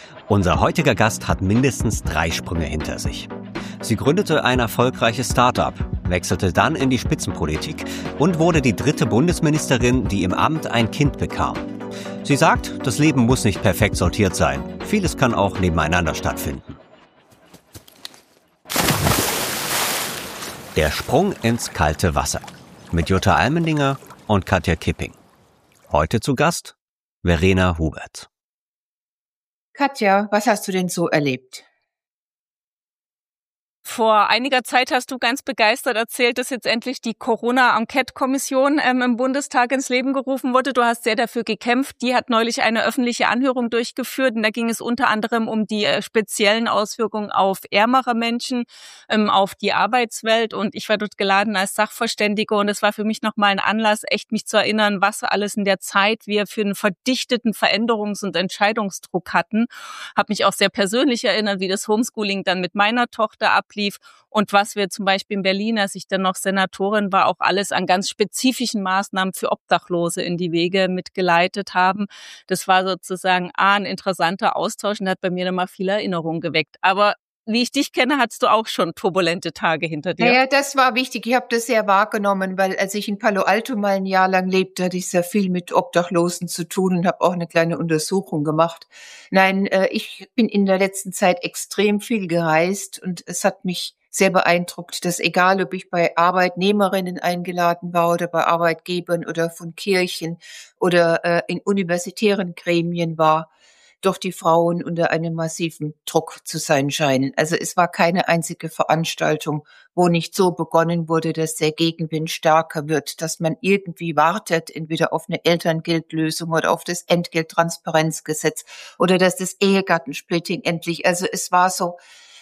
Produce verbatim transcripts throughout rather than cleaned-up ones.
Unser heutiger Gast hat mindestens drei Sprünge hinter sich. Sie gründete ein erfolgreiches Start-up, wechselte dann in die Spitzenpolitik und wurde die dritte Bundesministerin, die im Amt ein Kind bekam. Sie sagt, das Leben muss nicht perfekt sortiert sein. Vieles kann auch nebeneinander stattfinden. Der Sprung ins kalte Wasser mit Jutta Almendinger und Katja Kipping. Heute zu Gast Verena Hubert. Katja, was hast du denn so erlebt? Vor einiger Zeit hast du ganz begeistert erzählt, dass jetzt endlich die Corona-Enquete-Kommission ähm, im Bundestag ins Leben gerufen wurde. Du hast sehr dafür gekämpft. Die hat neulich eine öffentliche Anhörung durchgeführt und da ging es unter anderem um die äh, speziellen Auswirkungen auf ärmere Menschen, ähm, auf die Arbeitswelt, und ich war dort geladen als Sachverständige und es war für mich nochmal ein Anlass, echt mich zu erinnern, was alles in der Zeit wir für einen verdichteten Veränderungs- und Entscheidungsdruck hatten. Habe mich auch sehr persönlich erinnert, wie das Homeschooling dann mit meiner Tochter ablief. Und was wir zum Beispiel in Berlin, als ich dann noch Senatorin war, auch alles an ganz spezifischen Maßnahmen für Obdachlose in die Wege mitgeleitet haben. Das war sozusagen A, ein interessanter Austausch und hat bei mir nochmal viele Erinnerungen geweckt. Aber wie ich dich kenne, hattest du auch schon turbulente Tage hinter dir. Naja, das war wichtig. Ich habe das sehr wahrgenommen, weil als ich in Palo Alto mal ein Jahr lang lebte, hatte ich sehr viel mit Obdachlosen zu tun und habe auch eine kleine Untersuchung gemacht. Nein, äh, ich bin in der letzten Zeit extrem viel gereist und es hat mich sehr beeindruckt, dass egal, ob ich bei Arbeitnehmerinnen eingeladen war oder bei Arbeitgebern oder von Kirchen oder äh, in universitären Gremien war, doch die Frauen unter einem massiven Druck zu sein scheinen. Also es war keine einzige Veranstaltung, wo nicht so begonnen wurde, dass der Gegenwind stärker wird, dass man irgendwie wartet, entweder auf eine Elterngeldlösung oder auf das Entgelttransparenzgesetz oder dass das Ehegattensplitting endlich, also es war so,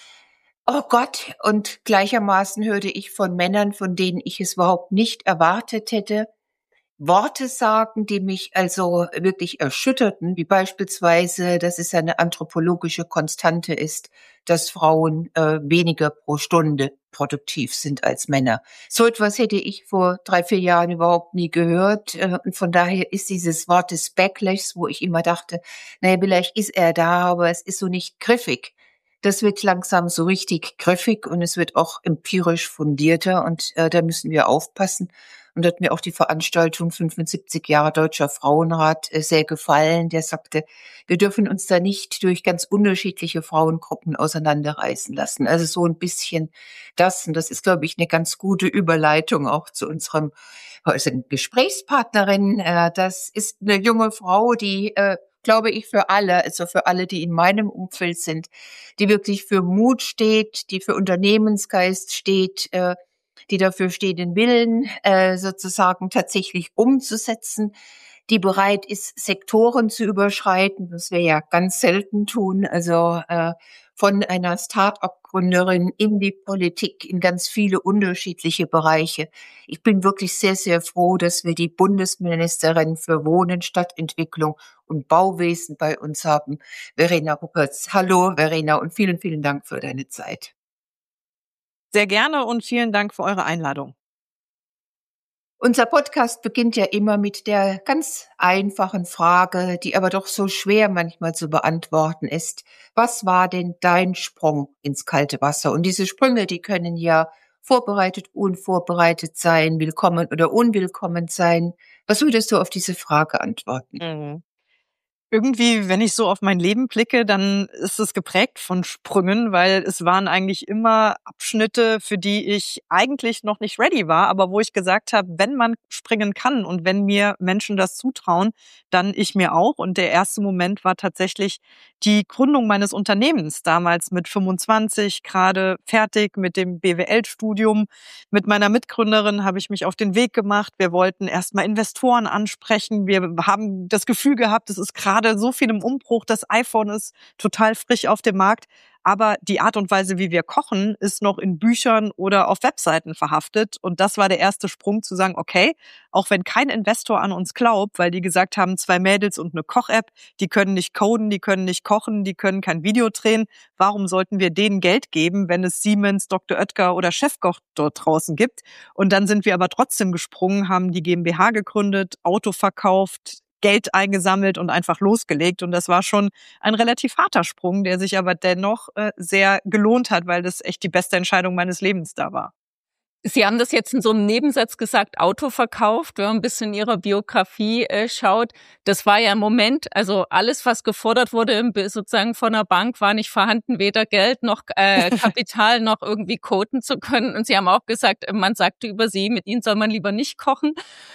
oh Gott, und gleichermaßen hörte ich von Männern, von denen ich es überhaupt nicht erwartet hätte, Worte sagen, die mich also wirklich erschütterten, wie beispielsweise, dass es eine anthropologische Konstante ist, dass Frauen äh, weniger pro Stunde produktiv sind als Männer. So etwas hätte ich vor drei, vier Jahren überhaupt nie gehört. Äh, und von daher ist dieses Wort des Backlash, wo ich immer dachte, naja, vielleicht ist er da, aber es ist so nicht griffig. Das wird langsam so richtig griffig und es wird auch empirisch fundierter und äh, da müssen wir aufpassen. Und hat mir auch die Veranstaltung fünfundsiebzig Jahre Deutscher Frauenrat äh, sehr gefallen. Der sagte, wir dürfen uns da nicht durch ganz unterschiedliche Frauengruppen auseinanderreißen lassen. Also so ein bisschen das. Und das ist, glaube ich, eine ganz gute Überleitung auch zu unserem heutigen Gesprächspartnerin. Äh, das ist eine junge Frau, die äh, glaube ich, für alle, also für alle, die in meinem Umfeld sind, die wirklich für Mut steht, die für Unternehmensgeist steht, äh, die dafür steht, den Willen äh, sozusagen tatsächlich umzusetzen, die bereit ist, Sektoren zu überschreiten, was wir ja ganz selten tun, also äh, von einer Start-up-Gründerin in die Politik, in ganz viele unterschiedliche Bereiche. Ich bin wirklich sehr, sehr froh, dass wir die Bundesministerin für Wohnen, Stadtentwicklung und Bauwesen bei uns haben, Verena Huberts. Hallo Verena und vielen, vielen Dank für deine Zeit. Sehr gerne und vielen Dank für eure Einladung. Unser Podcast beginnt ja immer mit der ganz einfachen Frage, die aber doch so schwer manchmal zu beantworten ist. Was war denn dein Sprung ins kalte Wasser? Und diese Sprünge, die können ja vorbereitet, unvorbereitet sein, willkommen oder unwillkommen sein. Was würdest du auf diese Frage antworten? Mhm. Irgendwie, wenn ich so auf mein Leben blicke, dann ist es geprägt von Sprüngen, weil es waren eigentlich immer Abschnitte, für die ich eigentlich noch nicht ready war, aber wo ich gesagt habe, wenn man springen kann und wenn mir Menschen das zutrauen, dann ich mir auch. Und der erste Moment war tatsächlich die Gründung meines Unternehmens, damals mit fünfundzwanzig, gerade fertig mit dem B W L-Studium. Mit meiner Mitgründerin habe ich mich auf den Weg gemacht. Wir wollten erstmal Investoren ansprechen. Wir haben das Gefühl gehabt, es ist gerade so viel im Umbruch. Das iPhone ist total frisch auf dem Markt. Aber die Art und Weise, wie wir kochen, ist noch in Büchern oder auf Webseiten verhaftet. Und das war der erste Sprung zu sagen, okay, auch wenn kein Investor an uns glaubt, weil die gesagt haben, zwei Mädels und eine Koch-App, die können nicht coden, die können nicht kochen, die können kein Video drehen. Warum sollten wir denen Geld geben, wenn es Siemens, Doktor Oetker oder Chefkoch dort draußen gibt? Und dann sind wir aber trotzdem gesprungen, haben die GmbH gegründet, Auto verkauft, Geld eingesammelt und einfach losgelegt. Und das war schon ein relativ harter Sprung, der sich aber dennoch äh, sehr gelohnt hat, weil das echt die beste Entscheidung meines Lebens da war. Sie haben das jetzt in so einem Nebensatz gesagt, Auto verkauft, wenn man ein bisschen in Ihrer Biografie äh, schaut. Das war ja im Moment, also alles, was gefordert wurde sozusagen von der Bank, war nicht vorhanden, weder Geld noch äh, Kapital noch irgendwie coden zu können. Und Sie haben auch gesagt, man sagte über Sie, mit Ihnen soll man lieber nicht kochen.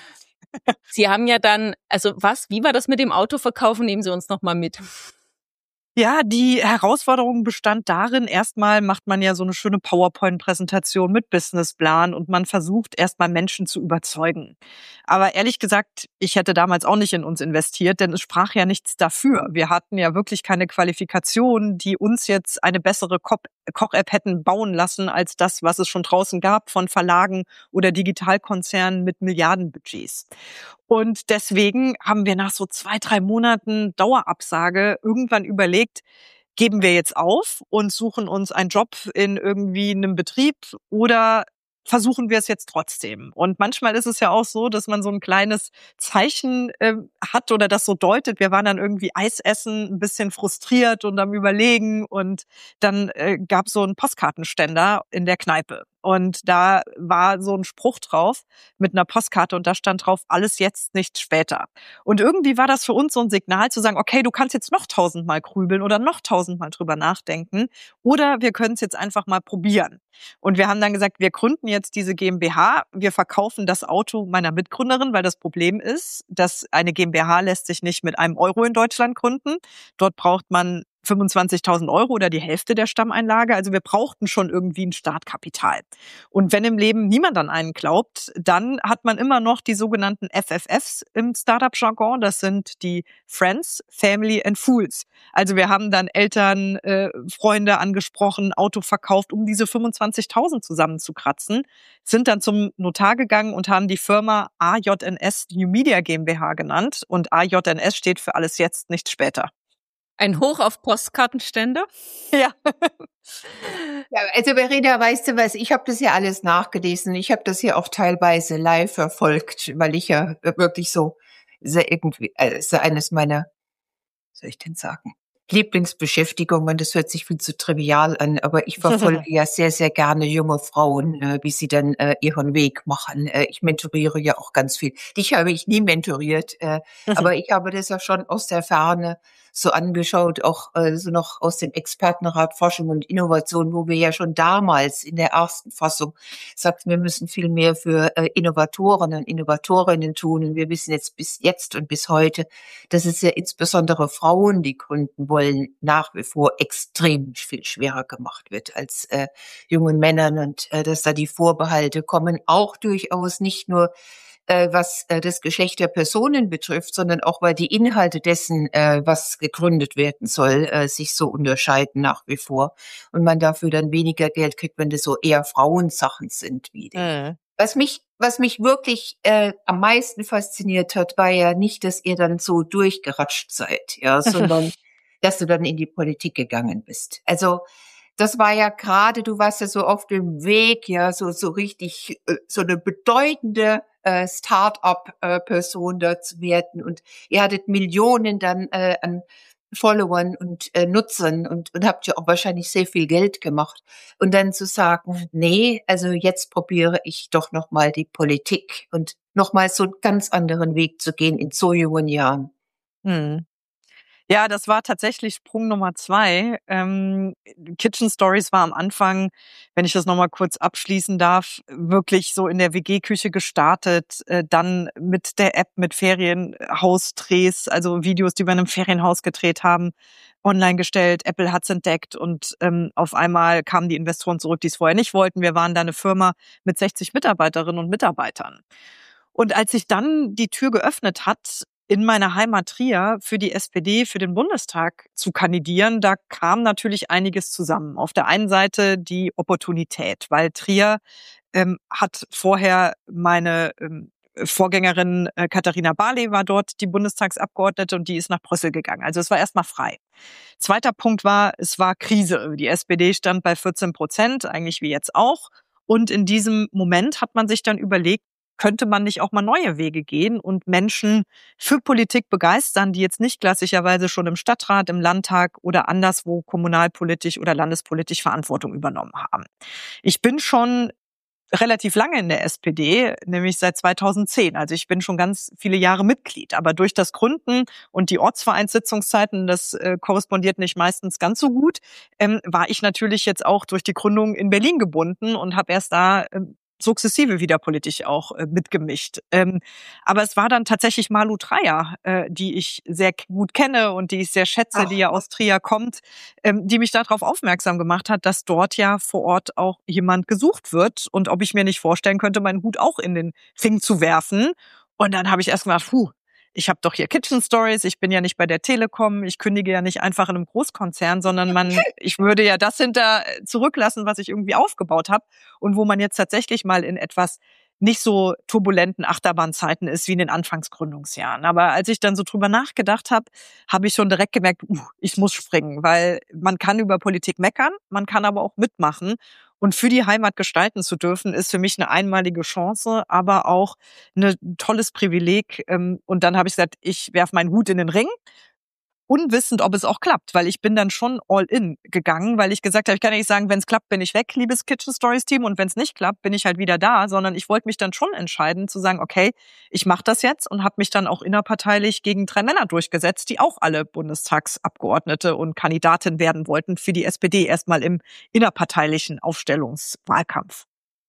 Sie haben ja dann, also was, wie war das mit dem Autoverkaufen? Nehmen Sie uns noch mal mit. Ja, die Herausforderung bestand darin, erstmal macht man ja so eine schöne PowerPoint-Präsentation mit Businessplan und man versucht erstmal Menschen zu überzeugen. Aber ehrlich gesagt, ich hätte damals auch nicht in uns investiert, denn es sprach ja nichts dafür. Wir hatten ja wirklich keine Qualifikation, die uns jetzt eine bessere Koch-App hätten bauen lassen als das, was es schon draußen gab von Verlagen oder Digitalkonzernen mit Milliardenbudgets. Und deswegen haben wir nach so zwei, drei Monaten Dauerabsage irgendwann überlegt, geben wir jetzt auf und suchen uns einen Job in irgendwie einem Betrieb oder versuchen wir es jetzt trotzdem. Und manchmal ist es ja auch so, dass man so ein kleines Zeichen äh, hat oder das so deutet. Wir waren dann irgendwie Eis essen, ein bisschen frustriert und am Überlegen. Und dann äh, gab es so einen Postkartenständer in der Kneipe. Und da war so ein Spruch drauf mit einer Postkarte und da stand drauf, alles jetzt, nicht später. Und irgendwie war das für uns so ein Signal zu sagen, okay, du kannst jetzt noch tausendmal grübeln oder noch tausendmal drüber nachdenken oder wir können es jetzt einfach mal probieren. Und wir haben dann gesagt, wir gründen jetzt diese GmbH, wir verkaufen das Auto meiner Mitgründerin, weil das Problem ist, dass eine GmbH lässt sich nicht mit einem Euro in Deutschland gründen. Dort braucht man fünfundzwanzigtausend Euro oder die Hälfte der Stammeinlage. Also wir brauchten schon irgendwie ein Startkapital. Und wenn im Leben niemand an einen glaubt, dann hat man immer noch die sogenannten F F Fs im Startup-Jargon. Das sind die Friends, Family and Fools. Also wir haben dann Eltern, äh, Freunde angesprochen, Auto verkauft, um diese fünfundzwanzigtausend zusammenzukratzen, sind dann zum Notar gegangen und haben die Firma A J N S New Media GmbH genannt. Und A J N S steht für alles jetzt, nicht später. Ein Hoch auf Postkartenstände? Ja. Ja, also Verena, weißt du was, ich habe das ja alles nachgelesen. Ich habe das ja auch teilweise live verfolgt, weil ich ja wirklich so, so irgendwie, also eines meiner, was soll ich denn sagen, Lieblingsbeschäftigungen, das hört sich viel zu trivial an, aber ich verfolge ja sehr, sehr gerne junge Frauen, äh, wie sie dann äh, ihren Weg machen. Äh, ich mentoriere ja auch ganz viel. Dich habe ich nie mentoriert, äh, aber ich habe das ja schon aus der Ferne so angeschaut, auch äh, so noch aus dem Expertenrat Forschung und Innovation, wo wir ja schon damals in der ersten Fassung sagten, wir müssen viel mehr für äh, Innovatoren und Innovatorinnen tun. Und wir wissen jetzt bis jetzt und bis heute, dass es ja insbesondere Frauen, die gründen wollen, nach wie vor extrem viel schwerer gemacht wird als äh, jungen Männern und äh, dass da die Vorbehalte kommen, auch durchaus nicht nur äh, was äh, das Geschlecht der Personen betrifft, sondern auch weil die Inhalte dessen, äh, was gegründet werden soll, äh, sich so unterscheiden nach wie vor und man dafür dann weniger Geld kriegt, wenn das so eher Frauensachen sind wie die. Mhm. Was mich, was mich wirklich äh, am meisten fasziniert hat, war ja nicht, dass ihr dann so durchgeratscht seid, ja, sondern dass du dann in die Politik gegangen bist. Also das war ja gerade, du warst ja so auf dem Weg, ja, so so richtig äh, so eine bedeutende äh, Start-up-Person äh, da zu werden und ihr hattet Millionen dann äh, an Followern und äh, Nutzern und und habt ja auch wahrscheinlich sehr viel Geld gemacht und dann zu sagen, nee, also jetzt probiere ich doch noch mal die Politik und noch mal so einen ganz anderen Weg zu gehen in so jungen Jahren. Hm. Ja, das war tatsächlich Sprung Nummer zwei. Ähm, Kitchen Stories war am Anfang, wenn ich das nochmal kurz abschließen darf, wirklich so in der W G-Küche gestartet, äh, dann mit der App, mit Ferienhausdrehs, also Videos, die wir in einem Ferienhaus gedreht haben, online gestellt. Apple hat's entdeckt und ähm, auf einmal kamen die Investoren zurück, die es vorher nicht wollten. Wir waren da eine Firma mit sechzig Mitarbeiterinnen und Mitarbeitern. Und als sich dann die Tür geöffnet hat, in meiner Heimat Trier für die S P D, für den Bundestag zu kandidieren, da kam natürlich einiges zusammen. Auf der einen Seite die Opportunität, weil Trier ähm, hat vorher meine ähm, Vorgängerin äh, Katharina Barley war dort die Bundestagsabgeordnete und die ist nach Brüssel gegangen. Also es war erstmal frei. Zweiter Punkt war, es war Krise. Die S P D stand bei vierzehn Prozent, eigentlich wie jetzt auch. Und in diesem Moment hat man sich dann überlegt, könnte man nicht auch mal neue Wege gehen und Menschen für Politik begeistern, die jetzt nicht klassischerweise schon im Stadtrat, im Landtag oder anderswo kommunalpolitisch oder landespolitisch Verantwortung übernommen haben. Ich bin schon relativ lange in der S P D, nämlich seit zweitausendzehn. Also ich bin schon ganz viele Jahre Mitglied. Aber durch das Gründen und die Ortsvereinssitzungszeiten, das äh, korrespondiert nicht meistens ganz so gut, ähm, war ich natürlich jetzt auch durch die Gründung in Berlin gebunden und habe erst da ähm, sukzessive wieder politisch auch äh, mitgemischt. Ähm, aber es war dann tatsächlich Malu Dreyer, äh, die ich sehr gut kenne und die ich sehr schätze, Ach. die ja aus Trier kommt, ähm, die mich darauf aufmerksam gemacht hat, dass dort ja vor Ort auch jemand gesucht wird und ob ich mir nicht vorstellen könnte, meinen Hut auch in den Ring zu werfen. Und dann habe ich erst gedacht, puh, ich habe doch hier Kitchen Stories, ich bin ja nicht bei der Telekom, ich kündige ja nicht einfach in einem Großkonzern, sondern man, ich würde ja das hinter zurücklassen, was ich irgendwie aufgebaut habe und wo man jetzt tatsächlich mal in etwas nicht so turbulenten Achterbahnzeiten ist wie in den Anfangsgründungsjahren. Aber als ich dann so drüber nachgedacht habe, habe ich schon direkt gemerkt, uh, ich muss springen, weil man kann über Politik meckern, man kann aber auch mitmachen. Und für die Heimat gestalten zu dürfen, ist für mich eine einmalige Chance, aber auch ein tolles Privileg. Und dann habe ich gesagt, ich werfe meinen Hut in den Ring, unwissend, ob es auch klappt, weil ich bin dann schon all in gegangen, weil ich gesagt habe, ich kann ja nicht sagen, wenn es klappt, bin ich weg, liebes Kitchen Stories Team, und wenn es nicht klappt, bin ich halt wieder da, sondern ich wollte mich dann schon entscheiden zu sagen, okay, ich mache das jetzt, und habe mich dann auch innerparteilich gegen drei Männer durchgesetzt, die auch alle Bundestagsabgeordnete und Kandidatin werden wollten für die S P D, erstmal im innerparteilichen Aufstellungswahlkampf.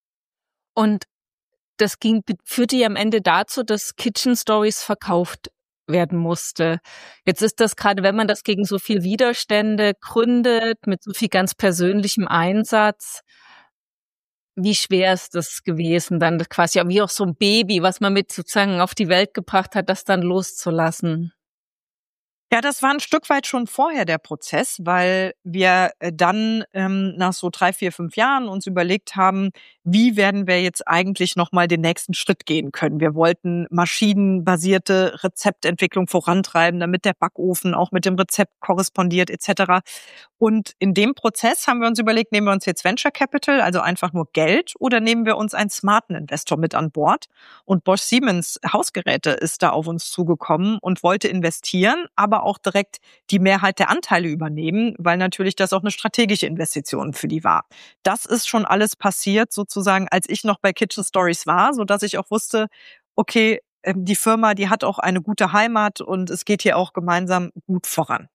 Und das ging, führte ja am Ende dazu, dass Kitchen Stories verkauft werden musste. Jetzt ist das gerade, wenn man das gegen so viel Widerstände gründet, mit so viel ganz persönlichem Einsatz, wie schwer ist das gewesen, dann quasi wie auch so ein Baby, was man mit sozusagen auf die Welt gebracht hat, das dann loszulassen? Ja, das war ein Stück weit schon vorher der Prozess, weil wir dann ähm, nach so drei, vier, fünf Jahren uns überlegt haben, wie werden wir jetzt eigentlich nochmal den nächsten Schritt gehen können. Wir wollten maschinenbasierte Rezeptentwicklung vorantreiben, damit der Backofen auch mit dem Rezept korrespondiert et cetera. Und in dem Prozess haben wir uns überlegt, nehmen wir uns jetzt Venture Capital, also einfach nur Geld, oder nehmen wir uns einen smarten Investor mit an Bord? Und Bosch Siemens Hausgeräte ist da auf uns zugekommen und wollte investieren, aber auch direkt die Mehrheit der Anteile übernehmen, weil natürlich das auch eine strategische Investition für die war. Das ist schon alles passiert, sozusagen, als ich noch bei Kitchen Stories war, sodass ich auch wusste, okay, die Firma, die hat auch eine gute Heimat und es geht hier auch gemeinsam gut voran.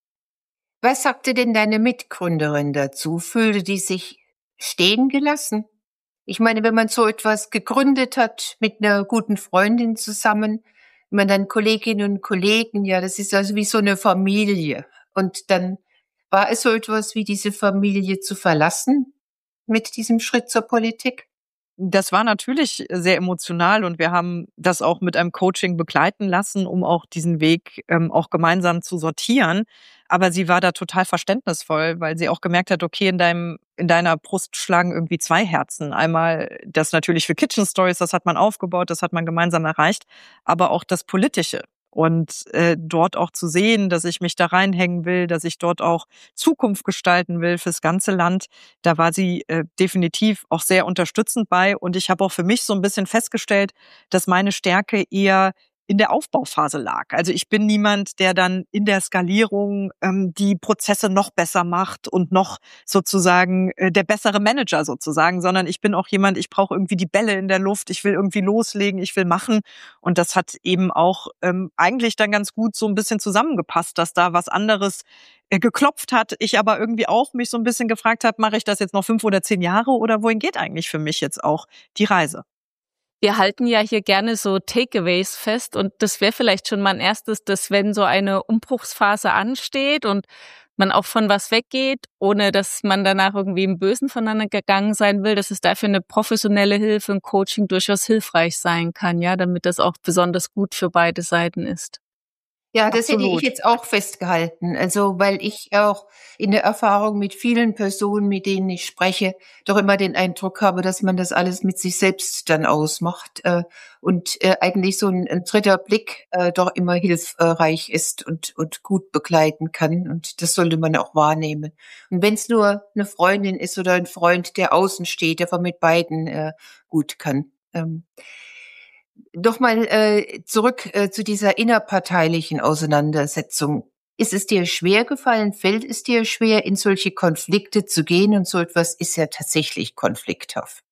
Was sagte denn deine Mitgründerin dazu? Fühlte die sich stehen gelassen? Ich meine, wenn man so etwas gegründet hat mit einer guten Freundin zusammen, wenn man dann Kolleginnen und Kollegen, ja, das ist also wie so eine Familie. Und dann war es so etwas wie diese Familie zu verlassen mit diesem Schritt zur Politik? Das war natürlich sehr emotional und wir haben das auch mit einem Coaching begleiten lassen, um auch diesen Weg ähm, auch gemeinsam zu sortieren. Aber sie war da total verständnisvoll, weil sie auch gemerkt hat, okay, in deinem in deiner Brust schlagen irgendwie zwei Herzen. Einmal das natürlich für Kitchen Stories, das hat man aufgebaut, das hat man gemeinsam erreicht, aber auch das Politische. Und äh, dort auch zu sehen, dass ich mich da reinhängen will, dass ich dort auch Zukunft gestalten will fürs ganze Land, da war sie äh, definitiv auch sehr unterstützend bei. Und ich habe auch für mich so ein bisschen festgestellt, dass meine Stärke eher in der Aufbauphase lag. Also ich bin niemand, der dann in der Skalierung ähm, die Prozesse noch besser macht und noch sozusagen äh, der bessere Manager sozusagen, sondern ich bin auch jemand, ich brauche irgendwie die Bälle in der Luft, ich will irgendwie loslegen, ich will machen. Und das hat eben auch ähm, eigentlich dann ganz gut so ein bisschen zusammengepasst, dass da was anderes äh, geklopft hat, ich aber irgendwie auch mich so ein bisschen gefragt habe, mache ich das jetzt noch fünf oder zehn Jahre oder wohin geht eigentlich für mich jetzt auch die Reise? Wir halten ja hier gerne so Takeaways fest, und das wäre vielleicht schon mal ein erstes, dass wenn so eine Umbruchsphase ansteht und man auch von was weggeht, ohne dass man danach irgendwie im Bösen voneinander gegangen sein will, dass es dafür eine professionelle Hilfe, ein Coaching durchaus hilfreich sein kann, ja, damit das auch besonders gut für beide Seiten ist. Ja, das Absolut. hätte ich jetzt auch festgehalten. Also, weil ich auch in der Erfahrung mit vielen Personen, mit denen ich spreche, doch immer den Eindruck habe, dass man das alles mit sich selbst dann ausmacht äh, und äh, eigentlich so ein, ein dritter Blick äh, doch immer hilfreich ist und und gut begleiten kann. Und das sollte man auch wahrnehmen. Und wenn es nur eine Freundin ist oder ein Freund, der außen steht, der von mit beiden äh, gut kann. Ähm, Doch mal äh, zurück äh, zu dieser innerparteilichen Auseinandersetzung. Ist es dir schwer gefallen, fällt es dir schwer, in solche Konflikte zu gehen? Und so etwas ist ja tatsächlich konflikthaft.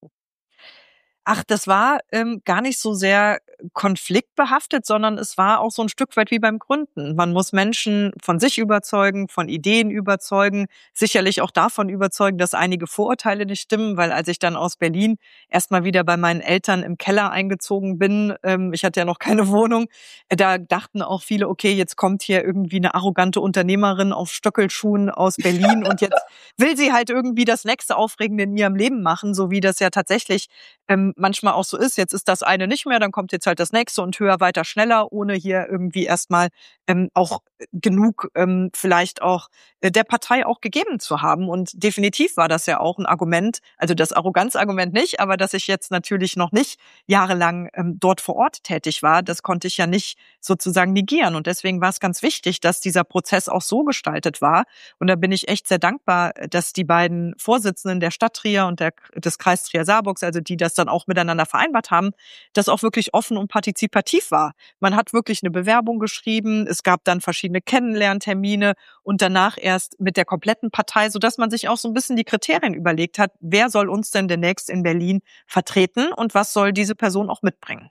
Ach, das war ähm, gar nicht so sehr konfliktbehaftet, sondern es war auch so ein Stück weit wie beim Gründen. Man muss Menschen von sich überzeugen, von Ideen überzeugen, sicherlich auch davon überzeugen, dass einige Vorurteile nicht stimmen, weil als ich dann aus Berlin erst mal wieder bei meinen Eltern im Keller eingezogen bin, ähm, ich hatte ja noch keine Wohnung, äh, da dachten auch viele, okay, jetzt kommt hier irgendwie eine arrogante Unternehmerin auf Stöckelschuhen aus Berlin und jetzt will sie halt irgendwie das nächste Aufregende in ihrem Leben machen, so wie das ja tatsächlich ähm, manchmal auch so ist. Jetzt ist das eine nicht mehr, dann kommt jetzt halt das nächste und höher, weiter, schneller, ohne hier irgendwie erstmal ähm, auch genug ähm, vielleicht auch äh, der Partei auch gegeben zu haben. Und definitiv war das ja auch ein Argument, also das Arroganzargument nicht, aber dass ich jetzt natürlich noch nicht jahrelang ähm, dort vor Ort tätig war, das konnte ich ja nicht sozusagen negieren. Und deswegen war es ganz wichtig, dass dieser Prozess auch so gestaltet war. Und da bin ich echt sehr dankbar, dass die beiden Vorsitzenden der Stadt Trier und der, des Kreis Trier-Saarburgs, also die das dann auch miteinander vereinbart haben, das auch wirklich offen und partizipativ war. Man hat wirklich eine Bewerbung geschrieben, es gab dann verschiedene Kennenlerntermine und danach erst mit der kompletten Partei, sodass man sich auch so ein bisschen die Kriterien überlegt hat, wer soll uns denn demnächst in Berlin vertreten und was soll diese Person auch mitbringen.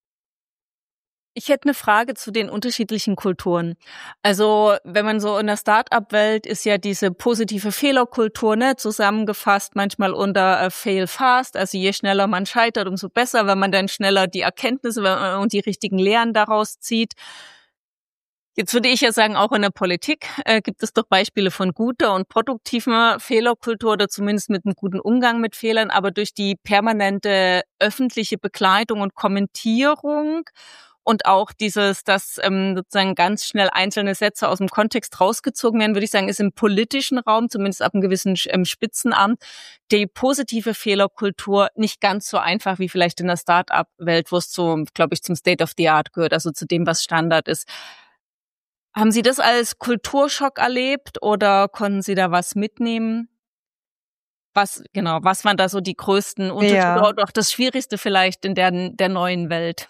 Ich hätte eine Frage zu den unterschiedlichen Kulturen. Also, wenn man so in der Start-up-Welt ist ja diese positive Fehlerkultur, ne, zusammengefasst manchmal unter äh, Fail fast. Also je schneller man scheitert, umso besser, wenn man dann schneller die Erkenntnisse und die richtigen Lehren daraus zieht. Jetzt würde ich ja sagen, auch in der Politik äh, gibt es doch Beispiele von guter und produktiver Fehlerkultur oder zumindest mit einem guten Umgang mit Fehlern, aber durch die permanente öffentliche Begleitung und Kommentierung und auch dieses, dass ähm, sozusagen ganz schnell einzelne Sätze aus dem Kontext rausgezogen werden, würde ich sagen, ist im politischen Raum, zumindest ab einem gewissen ähm, Spitzenamt, die positive Fehlerkultur nicht ganz so einfach wie vielleicht in der Start-up-Welt, wo es so, glaube ich, zum State of the Art gehört, also zu dem, was Standard ist. Haben Sie das als Kulturschock erlebt oder konnten Sie da was mitnehmen? Was, genau, was waren da so die größten Unterschiede Ja. oder auch das Schwierigste vielleicht in der, der neuen Welt?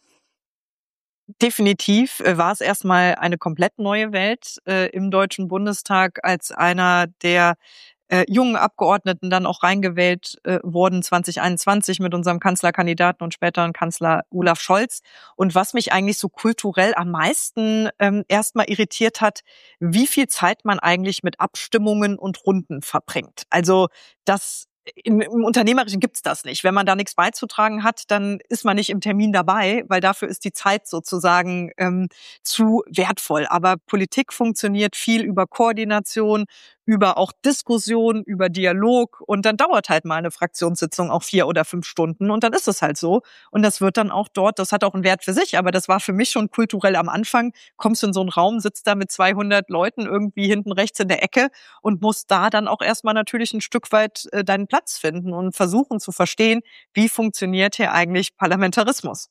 Definitiv äh, war es erstmal eine komplett neue Welt äh, im Deutschen Bundestag, als einer der äh, jungen Abgeordneten dann auch reingewählt äh, wurden zwanzig einundzwanzig mit unserem Kanzlerkandidaten und späteren Kanzler Olaf Scholz. Und was mich eigentlich so kulturell am meisten ähm, erstmal irritiert hat, wie viel Zeit man eigentlich mit Abstimmungen und Runden verbringt. Also das Im, Im Unternehmerischen gibt's das nicht. Wenn man da nichts beizutragen hat, dann ist man nicht im Termin dabei, weil dafür ist die Zeit sozusagen ähm, zu wertvoll. Aber Politik funktioniert viel über Koordination, über auch Diskussion, über Dialog und dann dauert halt mal eine Fraktionssitzung auch vier oder fünf Stunden und dann ist es halt so. Und das wird dann auch dort, das hat auch einen Wert für sich, aber das war für mich schon kulturell am Anfang. Kommst du in so einen Raum, sitzt da mit zweihundert Leuten irgendwie hinten rechts in der Ecke und musst da dann auch erstmal natürlich ein Stück weit äh, deinen Platz finden und versuchen zu verstehen, wie funktioniert hier eigentlich Parlamentarismus.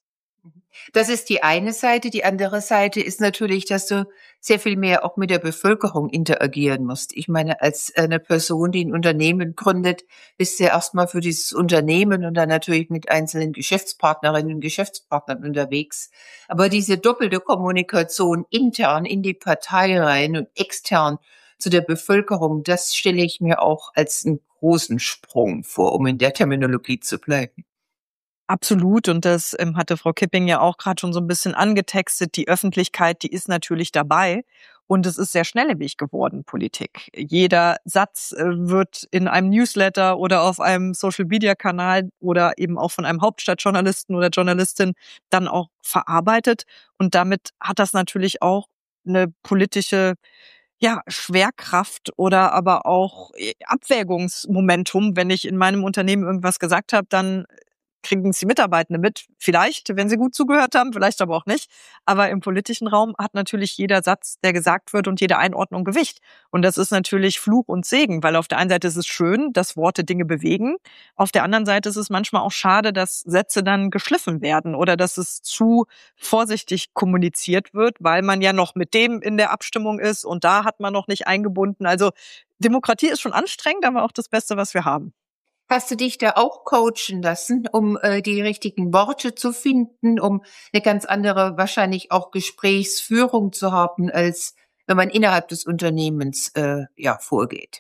Das ist die eine Seite. Die andere Seite ist natürlich, dass du sehr viel mehr auch mit der Bevölkerung interagieren musst. Ich meine, als eine Person, die ein Unternehmen gründet, bist du ja erstmal für dieses Unternehmen und dann natürlich mit einzelnen Geschäftspartnerinnen und Geschäftspartnern unterwegs. Aber diese doppelte Kommunikation intern in die Partei rein und extern zu der Bevölkerung, das stelle ich mir auch als einen großen Sprung vor, um in der Terminologie zu bleiben. Absolut. Und das ähm, hatte Frau Kipping ja auch gerade schon so ein bisschen angetextet. Die Öffentlichkeit, die ist natürlich dabei. Und es ist sehr schnelllebig geworden, Politik. Jeder Satz äh, wird in einem Newsletter oder auf einem Social-Media-Kanal oder eben auch von einem Hauptstadtjournalisten oder Journalistin dann auch verarbeitet. Und damit hat das natürlich auch eine politische ja, Schwerkraft oder aber auch äh, Abwägungsmomentum. Wenn ich in meinem Unternehmen irgendwas gesagt habe, dann kriegen es die Mitarbeitenden mit. Vielleicht, wenn sie gut zugehört haben, vielleicht aber auch nicht. Aber im politischen Raum hat natürlich jeder Satz, der gesagt wird und jede Einordnung Gewicht. Und das ist natürlich Fluch und Segen, weil auf der einen Seite ist es schön, dass Worte Dinge bewegen. Auf der anderen Seite ist es manchmal auch schade, dass Sätze dann geschliffen werden oder dass es zu vorsichtig kommuniziert wird, weil man ja noch mit dem in der Abstimmung ist und da hat man noch nicht eingebunden. Also Demokratie ist schon anstrengend, aber auch das Beste, was wir haben. Hast du dich da auch coachen lassen, um äh, die richtigen Worte zu finden, um eine ganz andere, wahrscheinlich auch Gesprächsführung zu haben, als wenn man innerhalb des Unternehmens äh, ja vorgeht?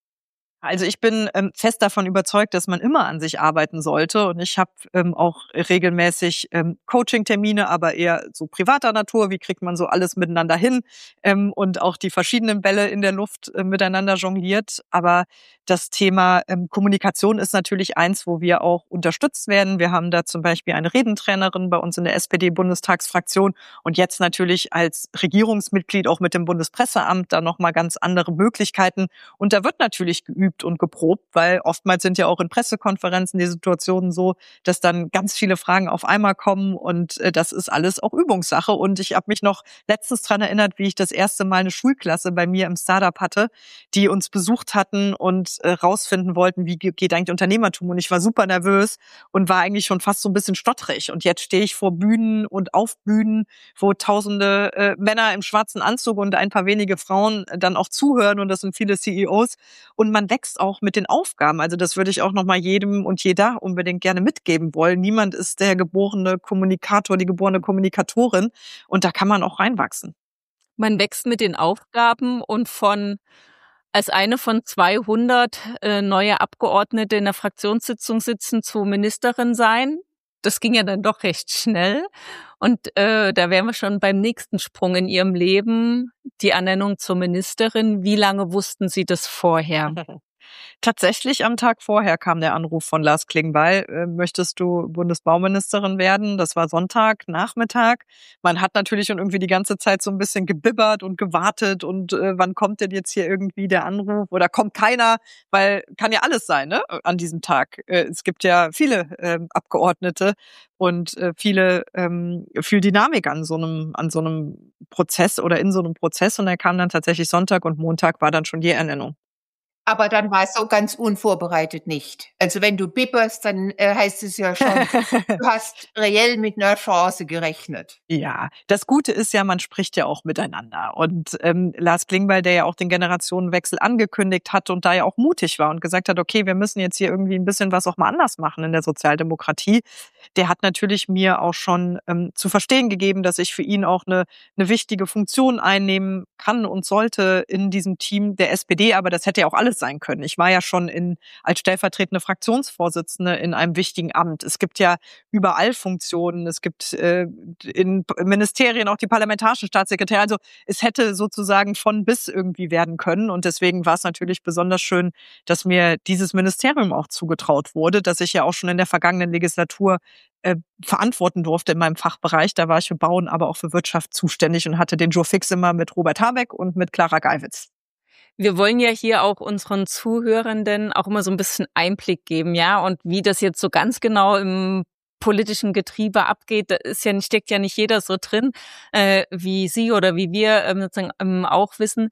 Also ich bin ähm, fest davon überzeugt, dass man immer an sich arbeiten sollte. Und ich habe ähm, auch regelmäßig ähm, Coaching-Termine, aber eher so privater Natur. Wie kriegt man so alles miteinander hin ähm, und auch die verschiedenen Bälle in der Luft äh, miteinander jongliert. Aber das Thema ähm, Kommunikation ist natürlich eins, wo wir auch unterstützt werden. Wir haben da zum Beispiel eine Redentrainerin bei uns in der S P D-Bundestagsfraktion und jetzt natürlich als Regierungsmitglied auch mit dem Bundespresseamt da nochmal ganz andere Möglichkeiten. Und da wird natürlich geübt und geprobt, weil oftmals sind ja auch in Pressekonferenzen die Situationen so, dass dann ganz viele Fragen auf einmal kommen und äh, das ist alles auch Übungssache. Und ich habe mich noch letztens dran erinnert, wie ich das erste Mal eine Schulklasse bei mir im Startup hatte, die uns besucht hatten und äh, rausfinden wollten, wie geht eigentlich Unternehmertum. Und ich war super nervös und war eigentlich schon fast so ein bisschen stottrig. Und jetzt stehe ich vor Bühnen und auf Bühnen, wo tausende äh, Männer im schwarzen Anzug und ein paar wenige Frauen dann auch zuhören und das sind viele C E Os. Und man wächst auch mit den Aufgaben. Also das würde ich auch nochmal jedem und jeder unbedingt gerne mitgeben wollen. Niemand ist der geborene Kommunikator, die geborene Kommunikatorin. Und da kann man auch reinwachsen. Man wächst mit den Aufgaben und von als eine von zweihundert äh, neue Abgeordnete in der Fraktionssitzung sitzen zu Ministerin sein. Das ging ja dann doch recht schnell. Und äh, da wären wir schon beim nächsten Sprung in Ihrem Leben, die Ernennung zur Ministerin. Wie lange wussten Sie das vorher? Tatsächlich am Tag vorher kam der Anruf von Lars Klingbeil, äh, möchtest du Bundesbauministerin werden? Das war Sonntag, Nachmittag. Man hat natürlich schon irgendwie die ganze Zeit so ein bisschen gebibbert und gewartet und äh, wann kommt denn jetzt hier irgendwie der Anruf oder kommt keiner, weil kann ja alles sein, ne, an diesem Tag. Äh, es gibt ja viele äh, Abgeordnete und äh, viele ähm, viel Dynamik an so einem an so einem Prozess oder in so einem Prozess und er kam dann tatsächlich Sonntag und Montag war dann schon die Ernennung. Aber dann war es so ganz unvorbereitet nicht. Also wenn du bibberst, dann äh, heißt es ja schon, du hast reell mit einer Chance gerechnet. Ja, das Gute ist ja, man spricht ja auch miteinander. Und ähm, Lars Klingbeil, der ja auch den Generationenwechsel angekündigt hat und da ja auch mutig war und gesagt hat, okay, wir müssen jetzt hier irgendwie ein bisschen was auch mal anders machen in der Sozialdemokratie, der hat natürlich mir auch schon ähm, zu verstehen gegeben, dass ich für ihn auch eine, eine wichtige Funktion einnehmen kann und sollte in diesem Team der S P D. Aber das hätte ja auch alles sein können. Ich war ja schon in, als stellvertretende Fraktionsvorsitzende in einem wichtigen Amt. Es gibt ja überall Funktionen. Es gibt äh, in Ministerien auch die parlamentarischen Staatssekretäre. Also es hätte sozusagen von bis irgendwie werden können. Und deswegen war es natürlich besonders schön, dass mir dieses Ministerium auch zugetraut wurde, dass ich ja auch schon in der vergangenen Legislatur äh, verantworten durfte in meinem Fachbereich. Da war ich für Bauen, aber auch für Wirtschaft zuständig und hatte den Joe Fix immer mit Robert Habeck und mit Clara Geiwitz. Wir wollen ja hier auch unseren Zuhörenden auch immer so ein bisschen Einblick geben, ja, und wie das jetzt so ganz genau im politischen Getriebe abgeht, da ist ja, steckt ja nicht jeder so drin, äh, wie Sie oder wie wir ähm, sozusagen ähm, auch wissen.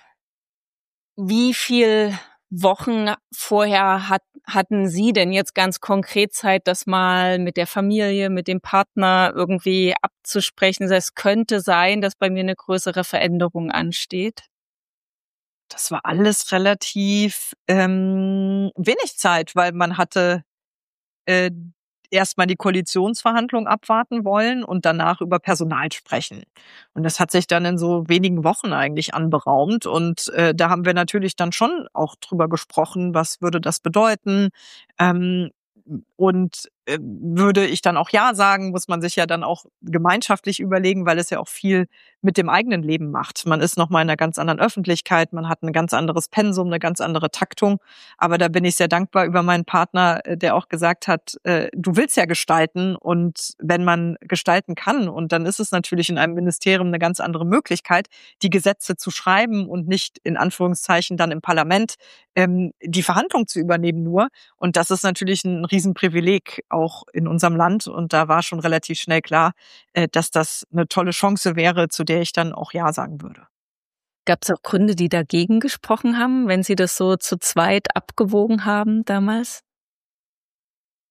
Wie viel Wochen vorher hat, hatten Sie denn jetzt ganz konkret Zeit, das mal mit der Familie, mit dem Partner irgendwie abzusprechen? Das heißt, es könnte sein, dass bei mir eine größere Veränderung ansteht. Das war alles relativ ähm, wenig Zeit, weil man hatte äh, erstmal die Koalitionsverhandlungen abwarten wollen und danach über Personal sprechen. Und das hat sich dann in so wenigen Wochen eigentlich anberaumt. Und äh, da haben wir natürlich dann schon auch drüber gesprochen, was würde das bedeuten. Ähm, und äh, würde ich dann auch Ja sagen, muss man sich ja dann auch gemeinschaftlich überlegen, weil es ja auch viel mit dem eigenen Leben macht. Man ist nochmal in einer ganz anderen Öffentlichkeit, man hat ein ganz anderes Pensum, eine ganz andere Taktung. Aber da bin ich sehr dankbar über meinen Partner, der auch gesagt hat, äh, du willst ja gestalten und wenn man gestalten kann, und dann ist es natürlich in einem Ministerium eine ganz andere Möglichkeit, die Gesetze zu schreiben und nicht in Anführungszeichen dann im Parlament ähm, die Verhandlung zu übernehmen nur. Und das ist natürlich ein Riesenprivileg auch in unserem Land. Und da war schon relativ schnell klar, äh, dass das eine tolle Chance wäre, zu der ich dann auch Ja sagen würde. Gab es auch Gründe, die dagegen gesprochen haben, wenn Sie das so zu zweit abgewogen haben damals?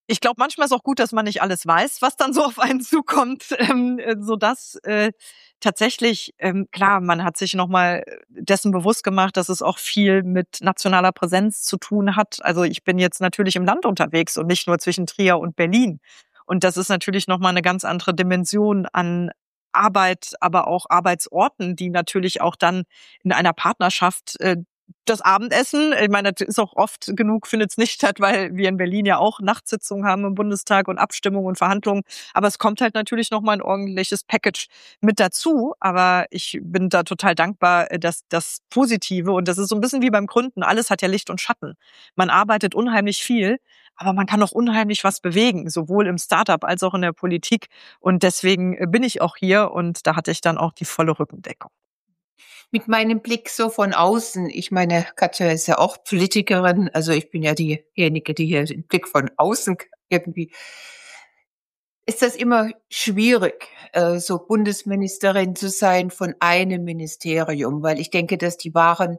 Ich glaube, manchmal ist auch gut, dass man nicht alles weiß, was dann so auf einen zukommt, ähm, sodass äh, tatsächlich, ähm, klar, man hat sich nochmal dessen bewusst gemacht, dass es auch viel mit nationaler Präsenz zu tun hat. Also ich bin jetzt natürlich im Land unterwegs und nicht nur zwischen Trier und Berlin. Und das ist natürlich nochmal eine ganz andere Dimension an Arbeit, aber auch Arbeitsorten, die natürlich auch dann in einer Partnerschaft äh, das Abendessen, ich meine, das ist auch oft genug, findet es nicht statt, weil wir in Berlin ja auch Nachtsitzungen haben im Bundestag und Abstimmungen und Verhandlungen. Aber es kommt halt natürlich nochmal ein ordentliches Package mit dazu. Aber ich bin da total dankbar, dass das Positive, und das ist so ein bisschen wie beim Gründen, alles hat ja Licht und Schatten. Man arbeitet unheimlich viel, aber man kann auch unheimlich was bewegen, sowohl im Startup als auch in der Politik. Und deswegen bin ich auch hier und da hatte ich dann auch die volle Rückendeckung. Mit meinem Blick so von außen, ich meine, Katja ist ja auch Politikerin, also ich bin ja diejenige, die hier den Blick von außen irgendwie, ist das immer schwierig, äh, so Bundesministerin zu sein von einem Ministerium, weil ich denke, dass die wahren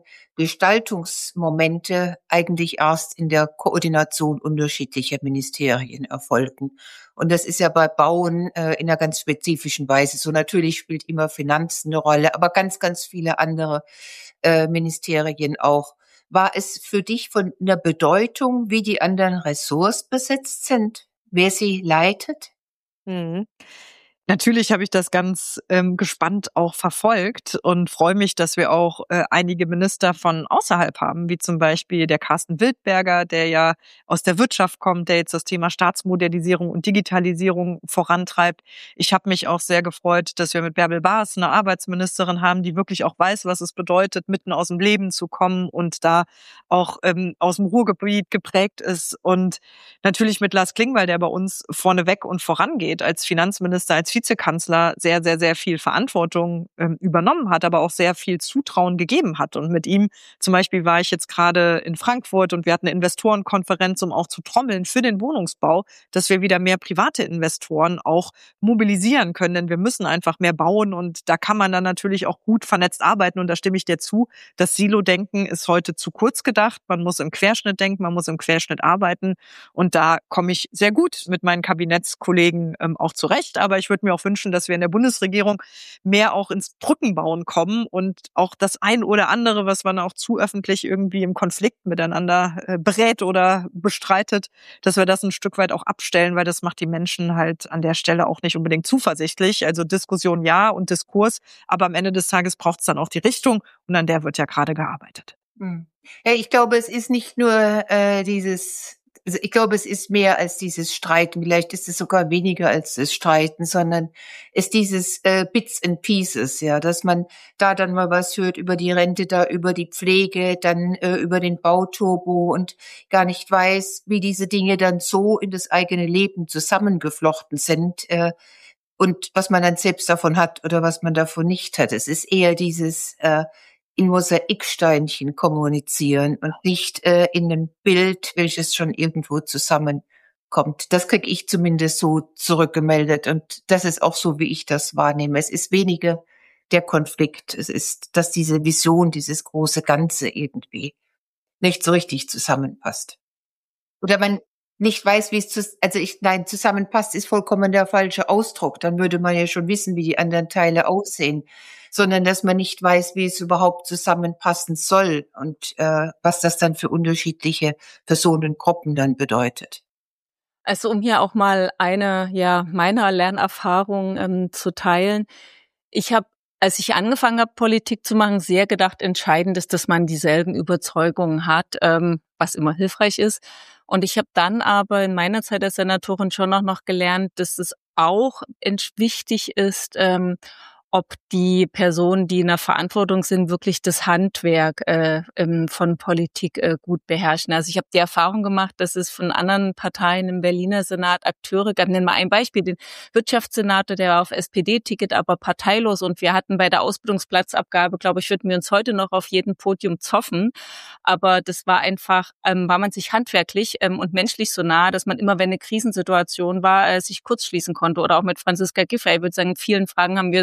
Gestaltungsmomente eigentlich erst in der Koordination unterschiedlicher Ministerien erfolgen. Und das ist ja bei Bauen äh, in einer ganz spezifischen Weise so. Natürlich spielt immer Finanzen eine Rolle, aber ganz, ganz viele andere äh, Ministerien auch. War es für dich von einer Bedeutung, wie die anderen Ressorts besetzt sind, wer sie leitet? Mhm. Natürlich habe ich das ganz ähm, gespannt auch verfolgt und freue mich, dass wir auch äh, einige Minister von außerhalb haben, wie zum Beispiel der Carsten Wildberger, der ja aus der Wirtschaft kommt, der jetzt das Thema Staatsmodernisierung und Digitalisierung vorantreibt. Ich habe mich auch sehr gefreut, dass wir mit Bärbel Baas eine Arbeitsministerin haben, die wirklich auch weiß, was es bedeutet, mitten aus dem Leben zu kommen und da auch ähm, aus dem Ruhrgebiet geprägt ist. Und natürlich mit Lars Klingbeil, der bei uns vorneweg und vorangeht als Finanzminister, als Vizekanzler sehr, sehr, sehr viel Verantwortung ähm, übernommen hat, aber auch sehr viel Zutrauen gegeben hat. Und mit ihm zum Beispiel war ich jetzt gerade in Frankfurt und wir hatten eine Investorenkonferenz, um auch zu trommeln für den Wohnungsbau, dass wir wieder mehr private Investoren auch mobilisieren können. Denn wir müssen einfach mehr bauen und da kann man dann natürlich auch gut vernetzt arbeiten. Und da stimme ich dir zu, das Silo-Denken ist heute zu kurz gedacht. Man muss im Querschnitt denken, man muss im Querschnitt arbeiten. Und da komme ich sehr gut mit meinen Kabinettskollegen ähm, auch zurecht. Aber ich würde mir auch wünschen, dass wir in der Bundesregierung mehr auch ins Brückenbauen kommen und auch das ein oder andere, was man auch zu öffentlich irgendwie im Konflikt miteinander äh, berät oder bestreitet, dass wir das ein Stück weit auch abstellen, weil das macht die Menschen halt an der Stelle auch nicht unbedingt zuversichtlich. Also Diskussion ja und Diskurs, aber am Ende des Tages braucht es dann auch die Richtung und an der wird ja gerade gearbeitet. Ja, ich glaube, es ist nicht nur äh, dieses Also ich glaube, es ist mehr als dieses Streiten. Vielleicht ist es sogar weniger als das Streiten, sondern es ist dieses äh, Bits and Pieces, ja, dass man da dann mal was hört über die Rente, da über die Pflege, dann äh, über den Bauturbo und gar nicht weiß, wie diese Dinge dann so in das eigene Leben zusammengeflochten sind äh, und was man dann selbst davon hat oder was man davon nicht hat. Es ist eher dieses äh, in Mosaiksteinchen kommunizieren und nicht äh, in einem Bild, welches schon irgendwo zusammenkommt. Das kriege ich zumindest so zurückgemeldet und das ist auch so, wie ich das wahrnehme. Es ist weniger der Konflikt. Es ist, dass diese Vision, dieses große Ganze irgendwie nicht so richtig zusammenpasst. Oder man nicht weiß, wie es zu, also ich, nein, zusammenpasst ist vollkommen der falsche Ausdruck. Dann würde man ja schon wissen, wie die anderen Teile aussehen, sondern dass man nicht weiß, wie es überhaupt zusammenpassen soll und äh, was das dann für unterschiedliche Personengruppen dann bedeutet. Also um hier auch mal eine ja meiner Lernerfahrungen ähm, zu teilen. Ich habe, als ich angefangen habe, Politik zu machen, sehr gedacht, entscheidend ist, dass man dieselben Überzeugungen hat, ähm, was immer hilfreich ist. Und ich habe dann aber in meiner Zeit als Senatorin schon auch noch gelernt, dass es auch wichtig ist, ähm, ob die Personen, die in der Verantwortung sind, wirklich das Handwerk äh, von Politik äh, gut beherrschen. Also ich habe die Erfahrung gemacht, dass es von anderen Parteien im Berliner Senat Akteure gab. Nennen wir ein Beispiel, den Wirtschaftssenator, der war auf S P D-Ticket, aber parteilos. Und wir hatten bei der Ausbildungsplatzabgabe, glaube ich, würden wir uns heute noch auf jedem Podium zoffen. Aber das war einfach, ähm, war man sich handwerklich ähm, und menschlich so nah, dass man immer, wenn eine Krisensituation war, äh, sich kurz schließen konnte. Oder auch mit Franziska Giffey. Ich würde sagen, in vielen Fragen haben wir so zu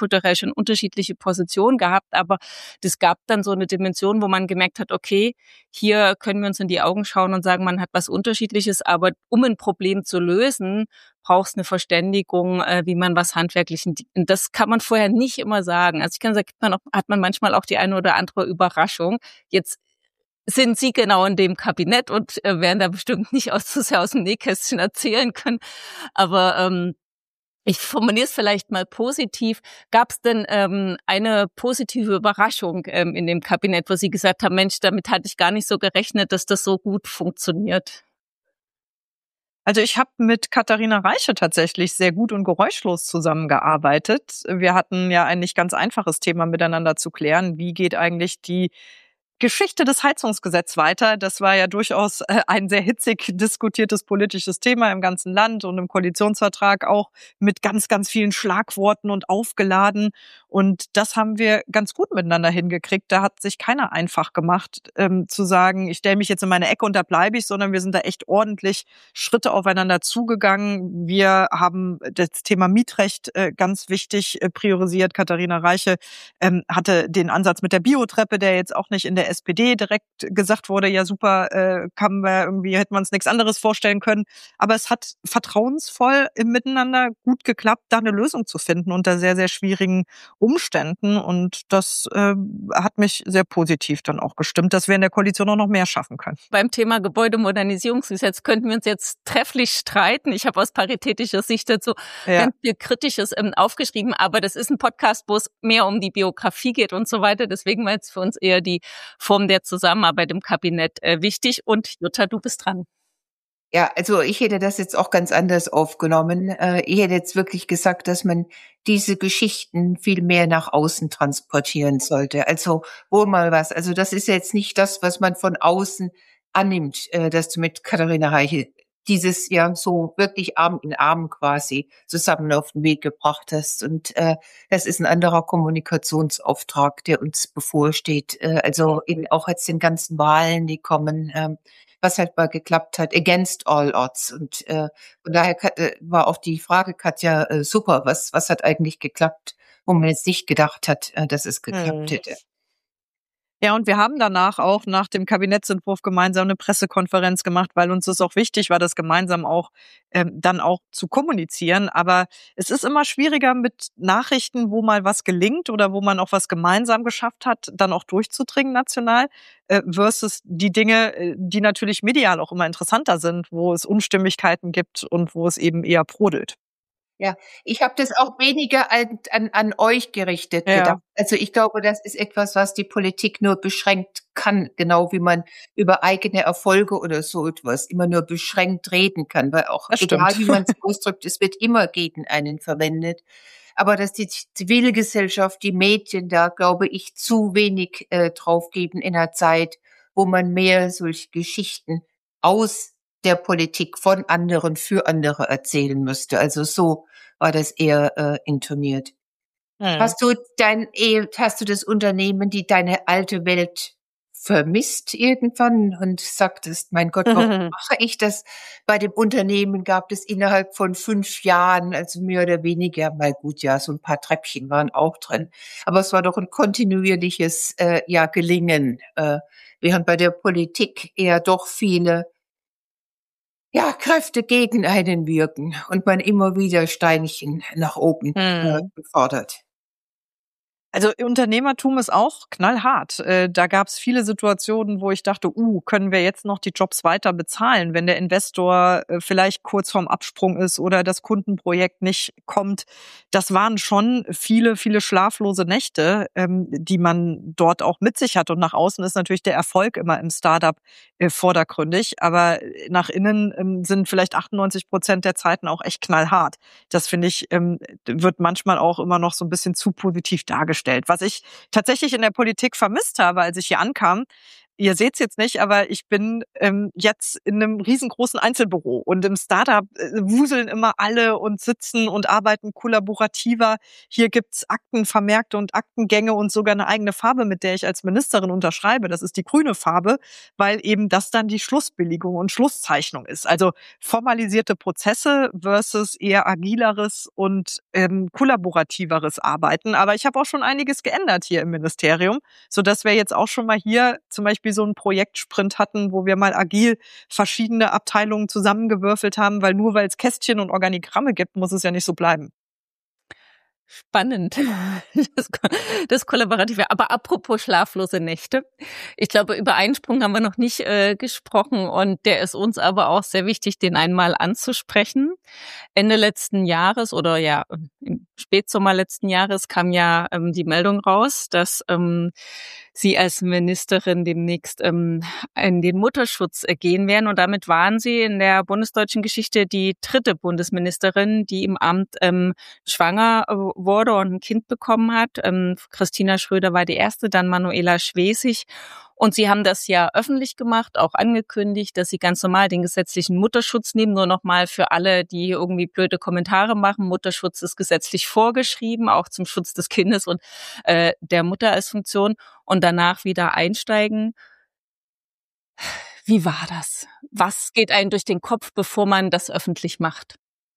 kulturell schon unterschiedliche Positionen gehabt, aber das gab dann so eine Dimension, wo man gemerkt hat, okay, hier können wir uns in die Augen schauen und sagen, man hat was Unterschiedliches, aber um ein Problem zu lösen, braucht es eine Verständigung, äh, wie man was handwerklich, und das kann man vorher nicht immer sagen. Also ich kann sagen, man auch, hat man manchmal auch die eine oder andere Überraschung. Jetzt sind Sie genau in dem Kabinett und äh, werden da bestimmt nicht aus, zu sehr aus dem Nähkästchen erzählen können. Aber ähm, ich formuliere es vielleicht mal positiv. Gab es denn ähm, eine positive Überraschung ähm, in dem Kabinett, wo Sie gesagt haben, Mensch, damit hatte ich gar nicht so gerechnet, dass das so gut funktioniert? Also ich habe mit Katharina Reiche tatsächlich sehr gut und geräuschlos zusammengearbeitet. Wir hatten ja ein nicht ganz einfaches Thema miteinander zu klären. Wie geht eigentlich die Geschichte des Heizungsgesetzes weiter? Das war ja durchaus ein sehr hitzig diskutiertes politisches Thema im ganzen Land und im Koalitionsvertrag auch mit ganz, ganz vielen Schlagworten und aufgeladen. Und das haben wir ganz gut miteinander hingekriegt. Da hat sich keiner einfach gemacht, ähm, zu sagen, ich stelle mich jetzt in meine Ecke und da bleibe ich, sondern wir sind da echt ordentlich Schritte aufeinander zugegangen. Wir haben das Thema Mietrecht äh, ganz wichtig äh, priorisiert. Katharina Reiche ähm, hatte den Ansatz mit der Biotreppe, der jetzt auch nicht in der S P D direkt gesagt wurde, ja super, äh, kann wir irgendwie, hätten wir uns nichts anderes vorstellen können. Aber es hat vertrauensvoll im Miteinander gut geklappt, da eine Lösung zu finden unter sehr, sehr schwierigen Umständen. Und das äh, hat mich sehr positiv dann auch gestimmt, dass wir in der Koalition auch noch mehr schaffen können. Beim Thema Gebäudemodernisierungsgesetz könnten wir uns jetzt trefflich streiten. Ich habe aus paritätischer Sicht dazu ja. ganz viel Kritisches ähm, aufgeschrieben, aber das ist ein Podcast, wo es mehr um die Biografie geht und so weiter. Deswegen war jetzt für uns eher die Form der Zusammenarbeit im Kabinett äh, wichtig. Und Jutta, du bist dran. Ja, also ich hätte das jetzt auch ganz anders aufgenommen. Äh, ich hätte jetzt wirklich gesagt, dass man diese Geschichten viel mehr nach außen transportieren sollte. Also wo mal was. Also das ist jetzt nicht das, was man von außen annimmt, äh, dass du mit Katharina Reiche dieses ja so wirklich Arm in Arm quasi zusammen auf den Weg gebracht hast. Und äh, das ist ein anderer Kommunikationsauftrag, der uns bevorsteht. Äh, also in, auch jetzt den ganzen Wahlen, die kommen, ähm, was halt mal geklappt hat, against all odds. Und äh, von daher äh, war auch die Frage, Katja, äh, super, was was hat eigentlich geklappt, wo man jetzt nicht gedacht hat, äh, dass es geklappt hm. hätte. Ja, und wir haben danach auch nach dem Kabinettsentwurf gemeinsam eine Pressekonferenz gemacht, weil uns das auch wichtig war, das gemeinsam auch ähm, dann auch zu kommunizieren. Aber es ist immer schwieriger mit Nachrichten, wo mal was gelingt oder wo man auch was gemeinsam geschafft hat, dann auch durchzudringen national, äh, versus die Dinge, die natürlich medial auch immer interessanter sind, wo es Unstimmigkeiten gibt und wo es eben eher brodelt. Ja, ich habe das auch weniger an, an, an euch gerichtet ja. gedacht. Also ich glaube, das ist etwas, was die Politik nur beschränkt kann, genau wie man über eigene Erfolge oder so etwas immer nur beschränkt reden kann, weil auch das egal stimmt. wie man es ausdrückt, es wird immer gegen einen verwendet. Aber dass die Zivilgesellschaft, die Medien da, glaube ich, zu wenig äh, draufgeben in einer Zeit, wo man mehr solche Geschichten aus der Politik von anderen für andere erzählen müsste. Also so war das eher äh, intoniert. Hm. Hast du dein, hast du das Unternehmen, die deine alte Welt vermisst irgendwann und sagtest, mein Gott, warum mache ich das? Bei dem Unternehmen gab es innerhalb von fünf Jahren, also mehr oder weniger, mal gut, ja, so ein paar Treppchen waren auch drin. Aber es war doch ein kontinuierliches, äh, ja, Gelingen, äh, während bei der Politik eher doch viele ja, Kräfte gegen einen wirken und man immer wieder Steinchen nach oben äh, befördert. Also Unternehmertum ist auch knallhart. Äh, da gab es viele Situationen, wo ich dachte, uh, können wir jetzt noch die Jobs weiter bezahlen, wenn der Investor äh, vielleicht kurz vorm Absprung ist oder das Kundenprojekt nicht kommt. Das waren schon viele, viele schlaflose Nächte, ähm, die man dort auch mit sich hat. Und nach außen ist natürlich der Erfolg immer im Startup äh, vordergründig. Aber nach innen ähm, sind vielleicht achtundneunzig Prozent der Zeiten auch echt knallhart. Das finde ich, ähm, wird manchmal auch immer noch so ein bisschen zu positiv dargestellt. Was ich tatsächlich in der Politik vermisst habe, als ich hier ankam, ihr seht's jetzt nicht, aber ich bin ähm, jetzt in einem riesengroßen Einzelbüro und im Startup äh, wuseln immer alle und sitzen und arbeiten kollaborativer. Hier gibt's Aktenvermerkte und Aktengänge und sogar eine eigene Farbe, mit der ich als Ministerin unterschreibe. Das ist die grüne Farbe, weil eben das dann die Schlussbilligung und Schlusszeichnung ist. Also formalisierte Prozesse versus eher agileres und ähm, kollaborativeres Arbeiten. Aber ich habe auch schon einiges geändert hier im Ministerium, sodass wir jetzt auch schon mal hier zum Beispiel so einen Projektsprint hatten, wo wir mal agil verschiedene Abteilungen zusammengewürfelt haben, weil nur weil es Kästchen und Organigramme gibt, muss es ja nicht so bleiben. Spannend, das, das Kollaborative. Aber apropos schlaflose Nächte. Ich glaube, über Einsprung haben wir noch nicht äh, gesprochen und der ist uns aber auch sehr wichtig, den einmal anzusprechen. Ende letzten Jahres oder ja im Spätsommer letzten Jahres kam ja ähm, die Meldung raus, dass ähm, Sie als Ministerin demnächst ähm, in den Mutterschutz äh, gehen werden. Und damit waren Sie in der bundesdeutschen Geschichte die dritte Bundesministerin, die im Amt ähm, schwanger äh, wurde und ein Kind bekommen hat. Ähm, Christina Schröder war die erste, dann Manuela Schwesig. Und Sie haben das ja öffentlich gemacht, auch angekündigt, dass Sie ganz normal den gesetzlichen Mutterschutz nehmen. Nur nochmal für alle, die irgendwie blöde Kommentare machen. Mutterschutz ist gesetzlich vorgeschrieben, auch zum Schutz des Kindes und äh, der Mutter als Funktion. Und danach wieder einsteigen. Wie war das? Was geht einem durch den Kopf, bevor man das öffentlich macht?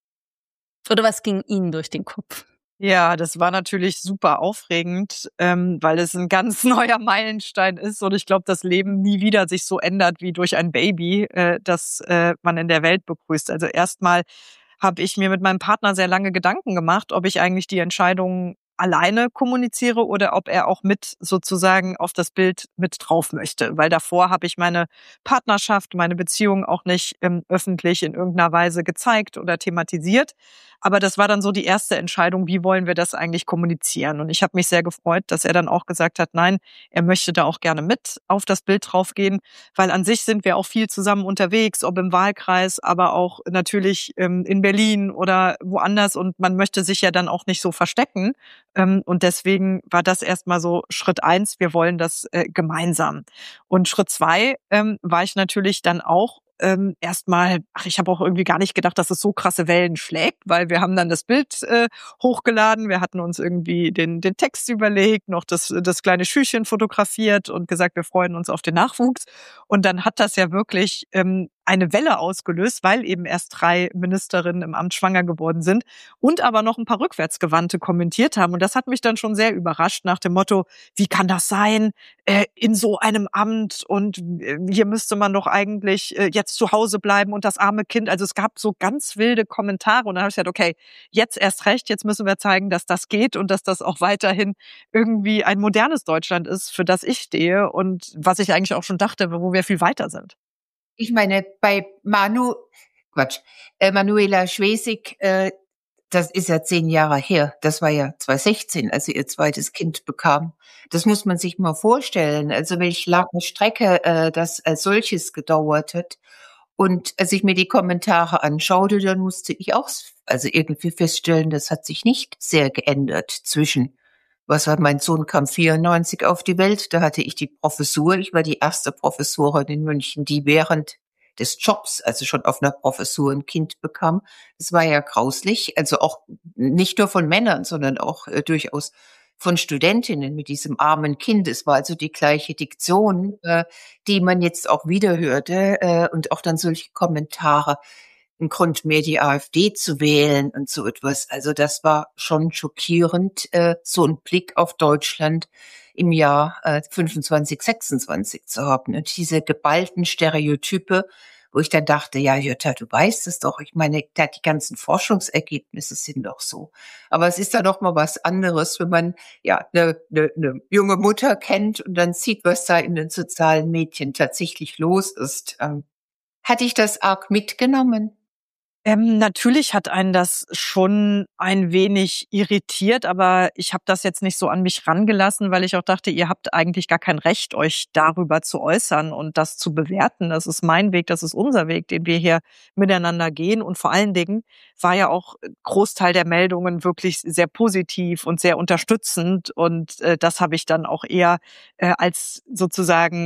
Oder was ging Ihnen durch den Kopf? Ja, das war natürlich super aufregend, ähm, weil es ein ganz neuer Meilenstein ist und ich glaube, das Leben nie wieder sich so ändert wie durch ein Baby, äh, das äh, man in der Welt begrüßt. Also erstmal habe ich mir mit meinem Partner sehr lange Gedanken gemacht, ob ich eigentlich die Entscheidung alleine kommuniziere oder ob er auch mit sozusagen auf das Bild mit drauf möchte. Weil davor habe ich meine Partnerschaft, meine Beziehung auch nicht ähm, öffentlich in irgendeiner Weise gezeigt oder thematisiert. Aber das war dann so die erste Entscheidung, wie wollen wir das eigentlich kommunizieren? Und ich habe mich sehr gefreut, dass er dann auch gesagt hat, nein, er möchte da auch gerne mit auf das Bild draufgehen, weil an sich sind wir auch viel zusammen unterwegs, ob im Wahlkreis, aber auch natürlich ähm, in Berlin oder woanders und man möchte sich ja dann auch nicht so verstecken. Und deswegen war das erstmal so Schritt eins, wir wollen das äh, gemeinsam. Und Schritt zwei ähm, war ich natürlich dann auch ähm, erstmal, ach, ich habe auch irgendwie gar nicht gedacht, dass es so krasse Wellen schlägt, weil wir haben dann das Bild äh, hochgeladen, wir hatten uns irgendwie den den Text überlegt, noch das das kleine Schüchchen fotografiert und gesagt, wir freuen uns auf den Nachwuchs. Und dann hat das ja wirklich ähm, eine Welle ausgelöst, weil eben erst drei Ministerinnen im Amt schwanger geworden sind und aber noch ein paar Rückwärtsgewandte kommentiert haben. Und das hat mich dann schon sehr überrascht nach dem Motto, wie kann das sein äh, in so einem Amt und äh, hier müsste man doch eigentlich äh, jetzt zu Hause bleiben und das arme Kind. Also es gab so ganz wilde Kommentare und dann habe ich gesagt, okay, jetzt erst recht, jetzt müssen wir zeigen, dass das geht und dass das auch weiterhin irgendwie ein modernes Deutschland ist, für das ich stehe und was ich eigentlich auch schon dachte, wo wir viel weiter sind. Ich meine, bei Manu, Quatsch, äh, Manuela Schwesig, äh, das ist ja zehn Jahre her. Das war ja zwanzig sechzehn, als sie ihr zweites Kind bekam. Das muss man sich mal vorstellen. Also welche lange Strecke äh, das als solches gedauert hat. Und als ich mir die Kommentare anschaute, dann musste ich auch also irgendwie feststellen, das hat sich nicht sehr geändert zwischen Was war, mein Sohn kam vierundneunzig auf die Welt, da hatte ich die Professur. Ich war die erste Professorin in München, die während des Jobs, also schon auf einer Professur, ein Kind bekam. Das war ja grauslich, also auch nicht nur von Männern, sondern auch äh, durchaus von Studentinnen mit diesem armen Kind. Es war also die gleiche Diktion, äh, die man jetzt auch wieder hörte äh, und auch dann solche Kommentare. Ein Grund mehr, die AfD zu wählen und so etwas. Also das war schon schockierend, äh, so ein Blick auf Deutschland im Jahr äh, fünfundzwanzig, sechsundzwanzig zu haben. Und diese geballten Stereotype, wo ich dann dachte, ja, Jutta, du weißt es doch. Ich meine, da die ganzen Forschungsergebnisse sind doch so. Aber es ist da noch mal was anderes, wenn man ja eine ne, ne junge Mutter kennt und dann sieht, was da in den sozialen Medien tatsächlich los ist. Ähm, hatte ich das arg mitgenommen? Ähm, natürlich hat einen das schon ein wenig irritiert, aber ich habe das jetzt nicht so an mich rangelassen, weil ich auch dachte, ihr habt eigentlich gar kein Recht, euch darüber zu äußern und das zu bewerten. Das ist mein Weg, das ist unser Weg, den wir hier miteinander gehen. Und vor allen Dingen war ja auch Großteil der Meldungen wirklich sehr positiv und sehr unterstützend. Und äh, das habe ich dann auch eher äh, als sozusagen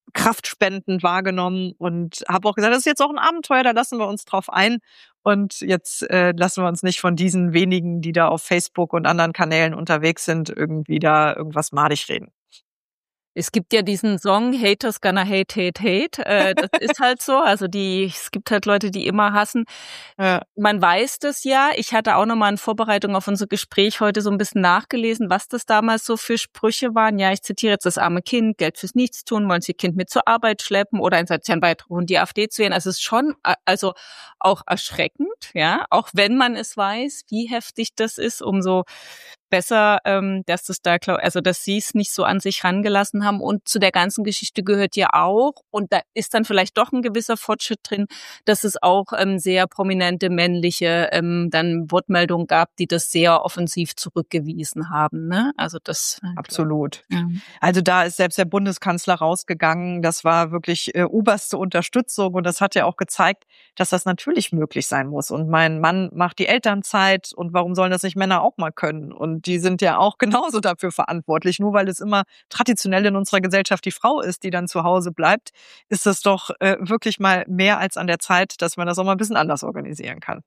kraftspendend wahrgenommen und habe auch gesagt, das ist jetzt auch ein Abenteuer, da lassen wir uns drauf ein. Und jetzt äh, lassen wir uns nicht von diesen wenigen, die da auf Facebook und anderen Kanälen unterwegs sind, irgendwie da irgendwas madig reden. Es gibt ja diesen Song Haters gonna hate, hate, hate. Äh, das ist halt so. Also die, es gibt halt Leute, die immer hassen. Ja. Man weiß das ja. Ich hatte auch nochmal in Vorbereitung auf unser Gespräch heute so ein bisschen nachgelesen, was das damals so für Sprüche waren. Ja, ich zitiere jetzt: Das arme Kind, Geld fürs Nichtstun, wollen Sie Ihr Kind mit zur Arbeit schleppen oder ein sozialen Beitrag und die AfD zu wählen. Also es ist schon, also auch erschreckend, ja. Auch wenn man es weiß, wie heftig das ist, umso besser, ähm, dass das da, also dass sie es nicht so an sich rangelassen haben. Und zu der ganzen Geschichte gehört ja auch, und da ist dann vielleicht doch ein gewisser Fortschritt drin, dass es auch ähm, sehr prominente männliche ähm, dann Wortmeldungen gab, die das sehr offensiv zurückgewiesen haben. Ne? Also das absolut. Ja. Also da ist selbst der Bundeskanzler rausgegangen. Das war wirklich äh, oberste Unterstützung und das hat ja auch gezeigt, dass das natürlich möglich sein muss. Und mein Mann macht die Elternzeit und warum sollen das nicht Männer auch mal können? Und die sind ja auch genauso dafür verantwortlich. Nur weil es immer traditionell in unserer Gesellschaft die Frau ist, die dann zu Hause bleibt, ist es doch äh, wirklich mal mehr als an der Zeit, dass man das auch mal ein bisschen anders organisieren kann.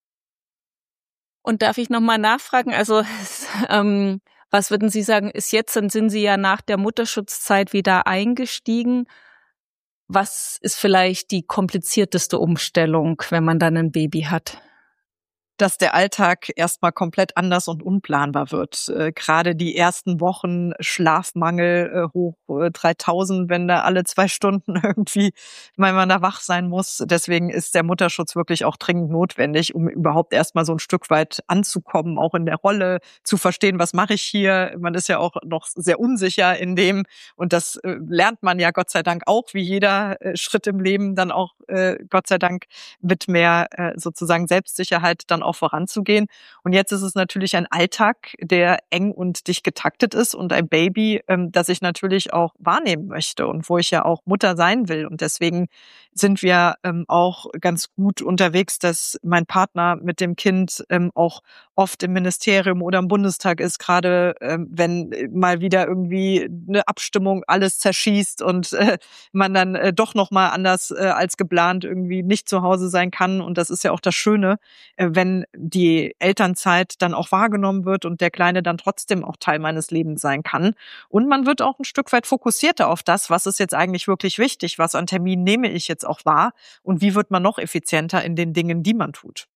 Und darf ich nochmal nachfragen, also ähm, was würden Sie sagen, ist jetzt, dann sind Sie ja nach der Mutterschutzzeit wieder eingestiegen. Was ist vielleicht die komplizierteste Umstellung, wenn man dann ein Baby hat? Dass der Alltag erstmal komplett anders und unplanbar wird. Äh, gerade die ersten Wochen Schlafmangel äh, hoch äh, dreitausend, wenn da alle zwei Stunden irgendwie man da wach sein muss. Deswegen ist der Mutterschutz wirklich auch dringend notwendig, um überhaupt erstmal so ein Stück weit anzukommen, auch in der Rolle, zu verstehen, was mache ich hier. Man ist ja auch noch sehr unsicher in dem und das äh, lernt man ja Gott sei Dank auch, wie jeder äh, Schritt im Leben dann auch äh, Gott sei Dank mit mehr äh, sozusagen Selbstsicherheit dann auch voranzugehen. Und jetzt ist es natürlich ein Alltag, der eng und dicht getaktet ist und ein Baby, ähm, das ich natürlich auch wahrnehmen möchte und wo ich ja auch Mutter sein will. Und deswegen sind wir ähm, auch ganz gut unterwegs, dass mein Partner mit dem Kind ähm, auch oft im Ministerium oder im Bundestag ist, gerade ähm, wenn mal wieder irgendwie eine Abstimmung alles zerschießt und äh, man dann äh, doch noch mal anders äh, als geplant irgendwie nicht zu Hause sein kann. Und das ist ja auch das Schöne, äh, wenn die Elternzeit dann auch wahrgenommen wird und der Kleine dann trotzdem auch Teil meines Lebens sein kann. Und man wird auch ein Stück weit fokussierter auf das, was ist jetzt eigentlich wirklich wichtig, was an Terminen nehme ich jetzt auch wahr und wie wird man noch effizienter in den Dingen, die man tut.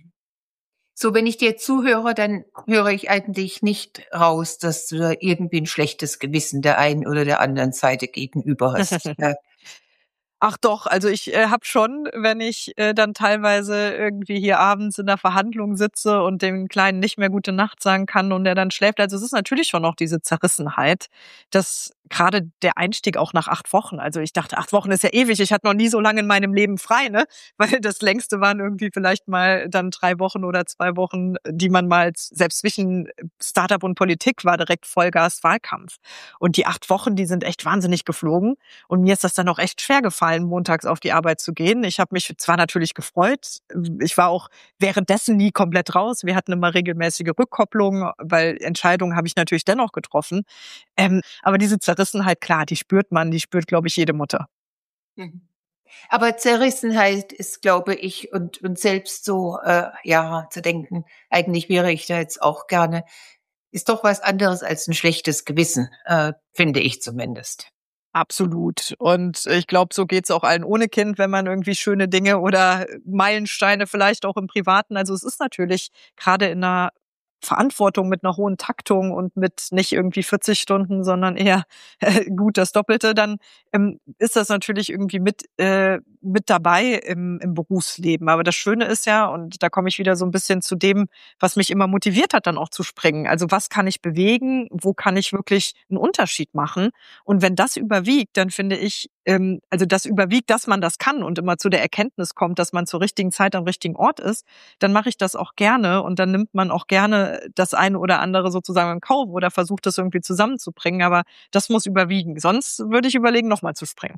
So, wenn ich dir zuhöre, dann höre ich eigentlich nicht raus, dass du da irgendwie ein schlechtes Gewissen der einen oder der anderen Seite gegenüber hast. Ja. Ach doch, also ich äh, habe schon, wenn ich äh, dann teilweise irgendwie hier abends in der Verhandlung sitze und dem Kleinen nicht mehr gute Nacht sagen kann und er dann schläft. Also es ist natürlich schon noch diese Zerrissenheit, dass gerade der Einstieg auch nach acht Wochen, also ich dachte, acht Wochen ist ja ewig, ich hatte noch nie so lange in meinem Leben frei, ne? Weil das längste waren irgendwie vielleicht mal dann drei Wochen oder zwei Wochen, die man mal, selbst zwischen Startup und Politik war direkt Vollgas Wahlkampf. Und die acht Wochen, die sind echt wahnsinnig geflogen und mir ist das dann auch echt schwer gefallen, montags auf die Arbeit zu gehen. Ich habe mich zwar natürlich gefreut, ich war auch währenddessen nie komplett raus. Wir hatten immer regelmäßige Rückkopplungen, weil Entscheidungen habe ich natürlich dennoch getroffen. Ähm, aber diese Zerrissenheit, klar, die spürt man, die spürt, glaube ich, jede Mutter. Aber Zerrissenheit ist, glaube ich, und, und selbst so, äh, ja, zu denken, eigentlich wäre ich da jetzt auch gerne, ist doch was anderes als ein schlechtes Gewissen, äh, finde ich zumindest. Absolut. Und ich glaube, so geht's auch allen ohne Kind, wenn man irgendwie schöne Dinge oder Meilensteine vielleicht auch im Privaten. Also es ist natürlich gerade in einer Verantwortung mit einer hohen Taktung und mit nicht irgendwie vierzig Stunden, sondern eher äh, gut das Doppelte, dann ähm, ist das natürlich irgendwie mit äh, mit dabei im, im Berufsleben. Aber das Schöne ist ja, und da komme ich wieder so ein bisschen zu dem, was mich immer motiviert hat, dann auch zu springen. Also was kann ich bewegen? Wo kann ich wirklich einen Unterschied machen? Und wenn das überwiegt, dann finde ich, ähm, also das überwiegt, dass man das kann und immer zu der Erkenntnis kommt, dass man zur richtigen Zeit am richtigen Ort ist, dann mache ich das auch gerne und dann nimmt man auch gerne das eine oder andere sozusagen in Kauf oder versucht das irgendwie zusammenzubringen. Aber das muss überwiegen. Sonst würde ich überlegen, nochmal zu springen.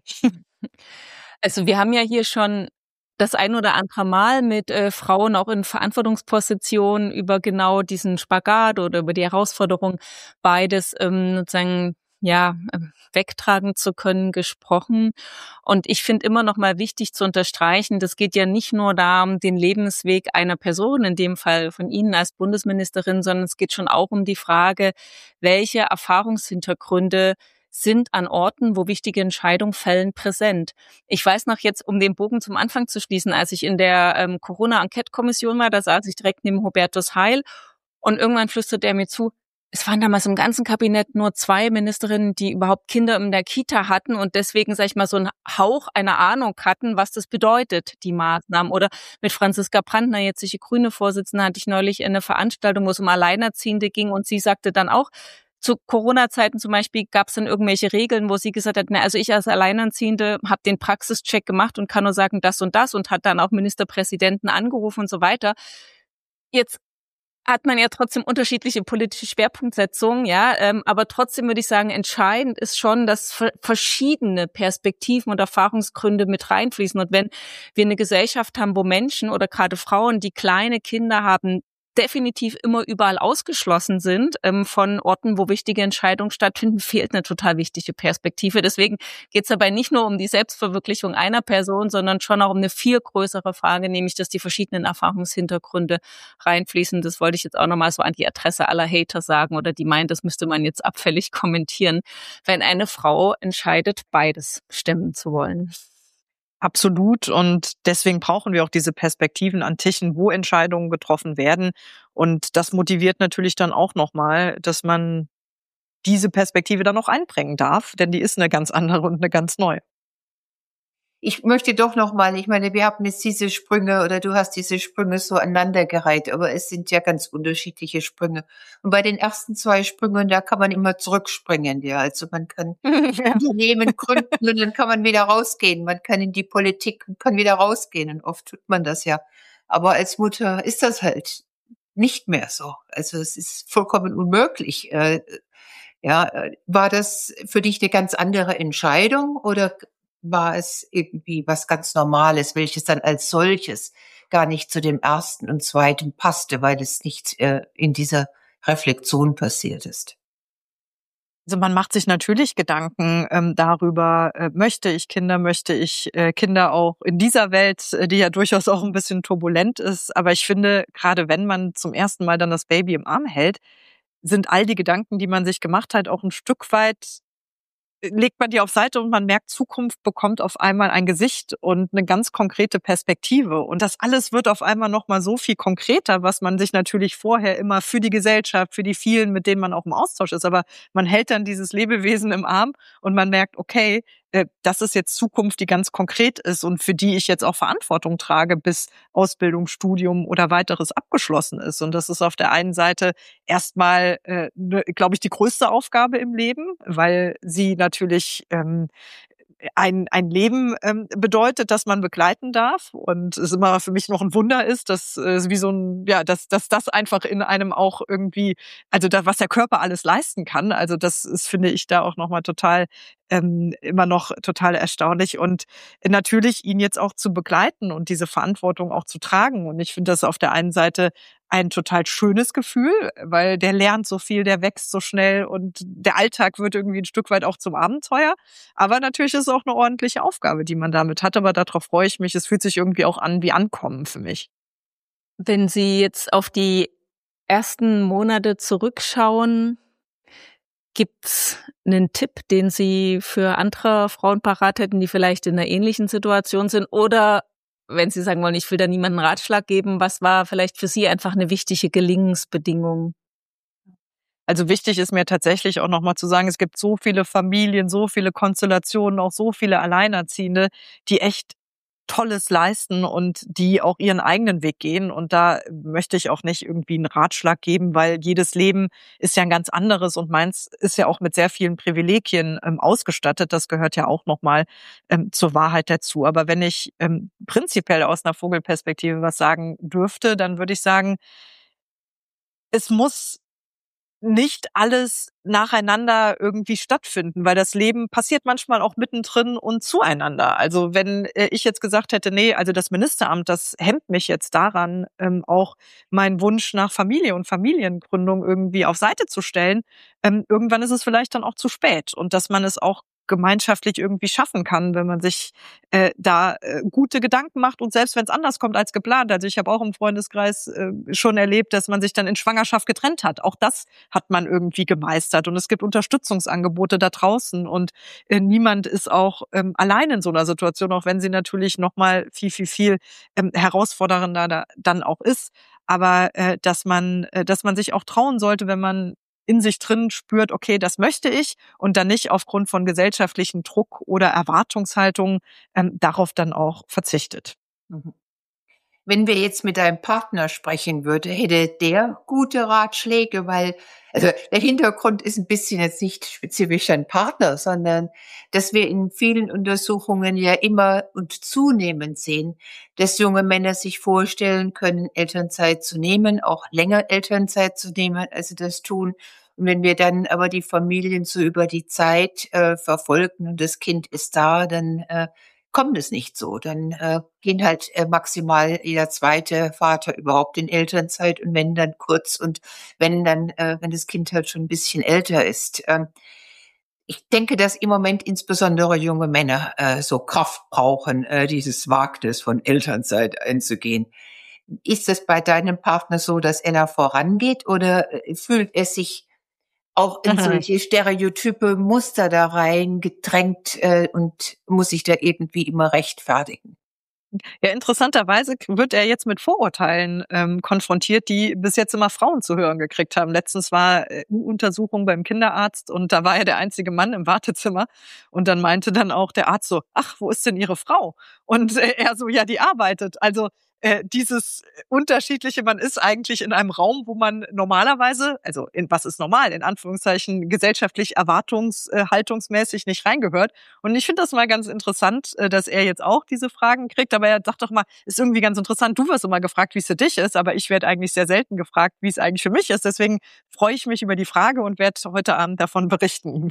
Also wir haben ja hier schon das ein oder andere Mal mit äh, Frauen auch in Verantwortungspositionen über genau diesen Spagat oder über die Herausforderung beides ähm, sozusagen ja, wegtragen zu können, gesprochen. Und ich finde immer noch mal wichtig zu unterstreichen, das geht ja nicht nur darum, den Lebensweg einer Person, in dem Fall von Ihnen als Bundesministerin, sondern es geht schon auch um die Frage, welche Erfahrungshintergründe sind an Orten, wo wichtige Entscheidungen fällen, präsent. Ich weiß noch jetzt, um den Bogen zum Anfang zu schließen, als ich in der ähm, Corona-Enquete-Kommission war, da saß ich direkt neben Hubertus Heil und irgendwann flüsterte er mir zu, es waren damals im ganzen Kabinett nur zwei Ministerinnen, die überhaupt Kinder in der Kita hatten und deswegen, sag ich mal, so einen Hauch einer Ahnung hatten, was das bedeutet, die Maßnahmen. Oder mit Franziska Brandner, jetzige grüne Vorsitzende, hatte ich neulich eine Veranstaltung, wo es um Alleinerziehende ging und sie sagte dann auch, zu Corona-Zeiten zum Beispiel gab es dann irgendwelche Regeln, wo sie gesagt hat, na, also ich als Alleinerziehende habe den Praxischeck gemacht und kann nur sagen, das und das und hat dann auch Ministerpräsidenten angerufen und so weiter. Jetzt hat man ja trotzdem unterschiedliche politische Schwerpunktsetzungen, ja, ähm, aber trotzdem würde ich sagen, entscheidend ist schon, dass verschiedene Perspektiven und Erfahrungsgründe mit reinfließen. Und wenn wir eine Gesellschaft haben, wo Menschen oder gerade Frauen, die kleine Kinder haben, definitiv immer überall ausgeschlossen sind ähm, von Orten, wo wichtige Entscheidungen stattfinden, fehlt eine total wichtige Perspektive. Deswegen geht es dabei nicht nur um die Selbstverwirklichung einer Person, sondern schon auch um eine viel größere Frage, nämlich, dass die verschiedenen Erfahrungshintergründe reinfließen. Das wollte ich jetzt auch nochmal so an die Adresse aller Hater sagen oder die meinen, das müsste man jetzt abfällig kommentieren, wenn eine Frau entscheidet, beides stemmen zu wollen. Absolut. Und deswegen brauchen wir auch diese Perspektiven an Tischen, wo Entscheidungen getroffen werden. Und das motiviert natürlich dann auch nochmal, dass man diese Perspektive dann noch einbringen darf, denn die ist eine ganz andere und eine ganz neue. Ich möchte doch noch mal, ich meine, wir haben jetzt diese Sprünge oder du hast diese Sprünge so aneinandergereiht, aber es sind ja ganz unterschiedliche Sprünge. Und bei den ersten zwei Sprüngen, da kann man immer zurückspringen, ja. Also man kann Ja. Unternehmen gründen und dann kann man wieder rausgehen. Man kann in die Politik und kann wieder rausgehen und oft tut man das ja. Aber als Mutter ist das halt nicht mehr so. Also es ist vollkommen unmöglich. Äh, Ja, äh, war das für dich eine ganz andere Entscheidung oder war es irgendwie was ganz Normales, welches dann als solches gar nicht zu dem ersten und zweiten passte, weil es nicht äh, in dieser Reflexion passiert ist? Also man macht sich natürlich Gedanken ähm, darüber, äh, möchte ich Kinder, möchte ich äh, Kinder auch in dieser Welt, äh, die ja durchaus auch ein bisschen turbulent ist. Aber ich finde, gerade wenn man zum ersten Mal dann das Baby im Arm hält, sind all die Gedanken, die man sich gemacht hat, auch ein Stück weit, legt man die auf Seite und man merkt, Zukunft bekommt auf einmal ein Gesicht und eine ganz konkrete Perspektive. Und das alles wird auf einmal noch mal so viel konkreter, was man sich natürlich vorher immer für die Gesellschaft, für die vielen, mit denen man auch im Austausch ist. Aber man hält dann dieses Lebewesen im Arm und man merkt, okay, das ist jetzt Zukunft, die ganz konkret ist und für die ich jetzt auch Verantwortung trage, bis Ausbildung, Studium oder weiteres abgeschlossen ist. Und das ist auf der einen Seite erstmal, äh, glaube ich, die größte Aufgabe im Leben, weil sie natürlich ähm, ein ein Leben ähm, bedeutet, das man begleiten darf und es immer für mich noch ein Wunder ist, dass äh, wie so ein ja, dass dass das einfach in einem auch irgendwie, also da, was der Körper alles leisten kann. Also das ist, finde ich, da auch noch mal total ähm, immer noch total erstaunlich und natürlich ihn jetzt auch zu begleiten und diese Verantwortung auch zu tragen. Und ich finde das auf der einen Seite ein total schönes Gefühl, weil der lernt so viel, der wächst so schnell und der Alltag wird irgendwie ein Stück weit auch zum Abenteuer. Aber natürlich ist es auch eine ordentliche Aufgabe, die man damit hat. Aber darauf freue ich mich. Es fühlt sich irgendwie auch an wie Ankommen für mich. Wenn Sie jetzt auf die ersten Monate zurückschauen, gibt's einen Tipp, den Sie für andere Frauen parat hätten, die vielleicht in einer ähnlichen Situation sind? Oder wenn Sie sagen wollen, ich will da niemandem einen Ratschlag geben, was war vielleicht für Sie einfach eine wichtige Gelingensbedingung? Also wichtig ist mir tatsächlich auch nochmal zu sagen, es gibt so viele Familien, so viele Konstellationen, auch so viele Alleinerziehende, die echt Tolles leisten und die auch ihren eigenen Weg gehen. Und da möchte ich auch nicht irgendwie einen Ratschlag geben, weil jedes Leben ist ja ein ganz anderes und meins ist ja auch mit sehr vielen Privilegien ähm, ausgestattet. Das gehört ja auch nochmal ähm, zur Wahrheit dazu. Aber wenn ich ähm, prinzipiell aus einer Vogelperspektive was sagen dürfte, dann würde ich sagen, es muss nicht alles nacheinander irgendwie stattfinden, weil das Leben passiert manchmal auch mittendrin und zueinander. Also wenn äh, ich jetzt gesagt hätte, nee, also das Ministeramt, das hemmt mich jetzt daran, ähm, auch meinen Wunsch nach Familie und Familiengründung irgendwie auf Seite zu stellen, ähm, irgendwann ist es vielleicht dann auch zu spät und dass man es auch gemeinschaftlich irgendwie schaffen kann, wenn man sich äh, da äh, gute Gedanken macht und selbst wenn es anders kommt als geplant. Also ich habe auch im Freundeskreis äh, schon erlebt, dass man sich dann in Schwangerschaft getrennt hat. Auch das hat man irgendwie gemeistert und es gibt Unterstützungsangebote da draußen und äh, niemand ist auch ähm, allein in so einer Situation, auch wenn sie natürlich noch mal viel, viel, viel ähm, herausfordernder da, dann auch ist. Aber äh, dass man, äh, dass man sich auch trauen sollte, wenn man in sich drin spürt, okay, das möchte ich und dann nicht aufgrund von gesellschaftlichen Druck oder Erwartungshaltungen ähm, darauf dann auch verzichtet. Mhm. Wenn wir jetzt mit einem Partner sprechen würde, hätte der gute Ratschläge, weil, also der Hintergrund ist ein bisschen jetzt nicht spezifisch ein Partner, sondern dass wir in vielen Untersuchungen ja immer und zunehmend sehen, dass junge Männer sich vorstellen können, Elternzeit zu nehmen, auch länger Elternzeit zu nehmen, als sie das tun. Und wenn wir dann aber die Familien so über die Zeit äh, verfolgen und das Kind ist da, dann äh, kommt es nicht so. Dann äh, gehen halt äh, maximal jeder zweite Vater überhaupt in Elternzeit und wenn dann kurz und wenn dann, äh, wenn das Kind halt schon ein bisschen älter ist. Ähm, ich denke, dass im Moment insbesondere junge Männer äh, so Kraft brauchen, äh, dieses Wagnis von Elternzeit einzugehen. Ist es bei deinem Partner so, dass er da vorangeht oder äh, fühlt er sich auch in solche stereotype Muster da rein gedrängt äh, und muss sich da irgendwie immer rechtfertigen? Ja, interessanterweise wird er jetzt mit Vorurteilen ähm, konfrontiert, die bis jetzt immer Frauen zu hören gekriegt haben. Letztens war äh, eine Untersuchung beim Kinderarzt und da war er der einzige Mann im Wartezimmer und dann meinte dann auch der Arzt so, ach, wo ist denn Ihre Frau? Und äh, er so, ja, die arbeitet. Also äh, dieses unterschiedliche, man ist eigentlich in einem Raum, wo man normalerweise, also in was ist normal, in Anführungszeichen gesellschaftlich erwartungshaltungsmäßig nicht reingehört. Und ich finde das mal ganz interessant, äh, dass er jetzt auch diese Fragen kriegt, aber er sagt doch mal, ist irgendwie ganz interessant, du wirst immer gefragt, wie es für dich ist, aber ich werde eigentlich sehr selten gefragt, wie es eigentlich für mich ist. Deswegen freue ich mich über die Frage und werde heute Abend davon berichten.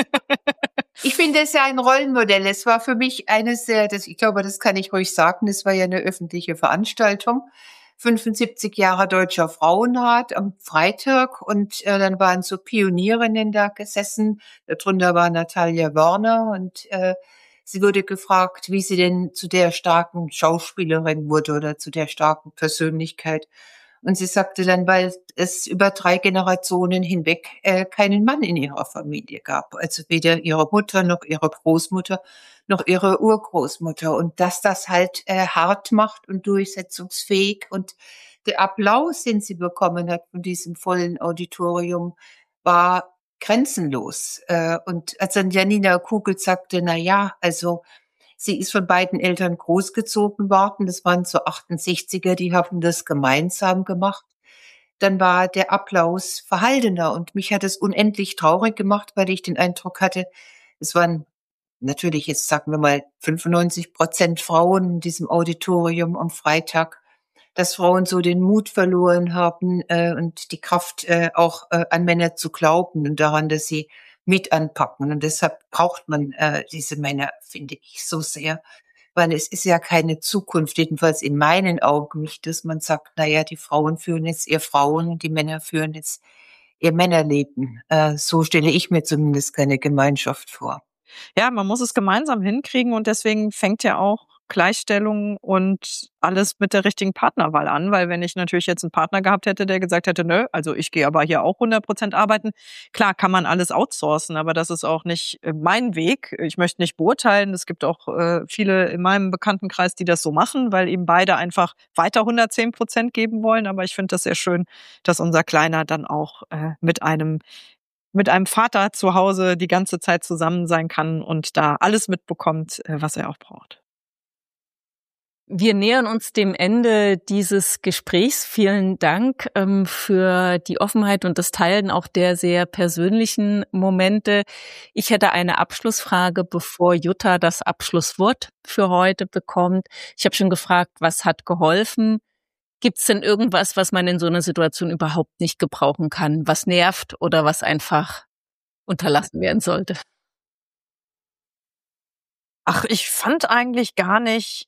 Ich finde es ja ein Rollenmodell. Es war für mich eines der, das, ich glaube, das kann ich ruhig sagen, es war ja eine öffentliche Veranstaltung. fünfundsiebzig Jahre Deutscher Frauenrat am Freitag und äh, dann waren so Pionierinnen da gesessen. Darunter war Natalia Wörner und äh, sie wurde gefragt, wie sie denn zu der starken Schauspielerin wurde oder zu der starken Persönlichkeit. Und sie sagte dann, weil es über drei Generationen hinweg äh, keinen Mann in ihrer Familie gab. Also weder ihre Mutter noch ihre Großmutter noch ihre Urgroßmutter. Und dass das halt äh, hart macht und durchsetzungsfähig. Und der Applaus, den sie bekommen hat von diesem vollen Auditorium, war grenzenlos. Äh, und als dann Janina Kugel sagte, na ja, also sie ist von beiden Eltern großgezogen worden. Das waren so achtundsechziger, die haben das gemeinsam gemacht. Dann war der Applaus verhaltener und mich hat es unendlich traurig gemacht, weil ich den Eindruck hatte, es waren natürlich jetzt sagen wir mal fünfundneunzig Prozent Frauen in diesem Auditorium am Freitag, dass Frauen so den Mut verloren haben äh, und die Kraft äh, auch äh, an Männer zu glauben und daran, dass sie mit anpacken. Und deshalb braucht man äh, diese Männer, finde ich, so sehr. Weil es ist ja keine Zukunft, jedenfalls in meinen Augen nicht, dass man sagt, na ja, die Frauen führen jetzt ihr Frauen und die Männer führen jetzt ihr Männerleben. Äh, so stelle ich mir zumindest keine Gemeinschaft vor. Ja, man muss es gemeinsam hinkriegen und deswegen fängt ja auch Gleichstellung und alles mit der richtigen Partnerwahl an, weil wenn ich natürlich jetzt einen Partner gehabt hätte, der gesagt hätte, nö, also ich gehe aber hier auch hundert Prozent arbeiten, klar kann man alles outsourcen, aber das ist auch nicht mein Weg. Ich möchte nicht beurteilen, es gibt auch äh, viele in meinem Bekanntenkreis, die das so machen, weil eben beide einfach weiter hundertzehn Prozent geben wollen, aber ich finde das sehr schön, dass unser Kleiner dann auch äh, mit einem mit einem Vater zu Hause die ganze Zeit zusammen sein kann und da alles mitbekommt, was er auch braucht. Wir nähern uns dem Ende dieses Gesprächs. Vielen Dank ähm, für die Offenheit und das Teilen auch der sehr persönlichen Momente. Ich hätte eine Abschlussfrage, bevor Jutta das Abschlusswort für heute bekommt. Ich habe schon gefragt, was hat geholfen? Gibt's denn irgendwas, was man in so einer Situation überhaupt nicht gebrauchen kann, was nervt oder was einfach unterlassen werden sollte? Ach, ich fand eigentlich gar nicht,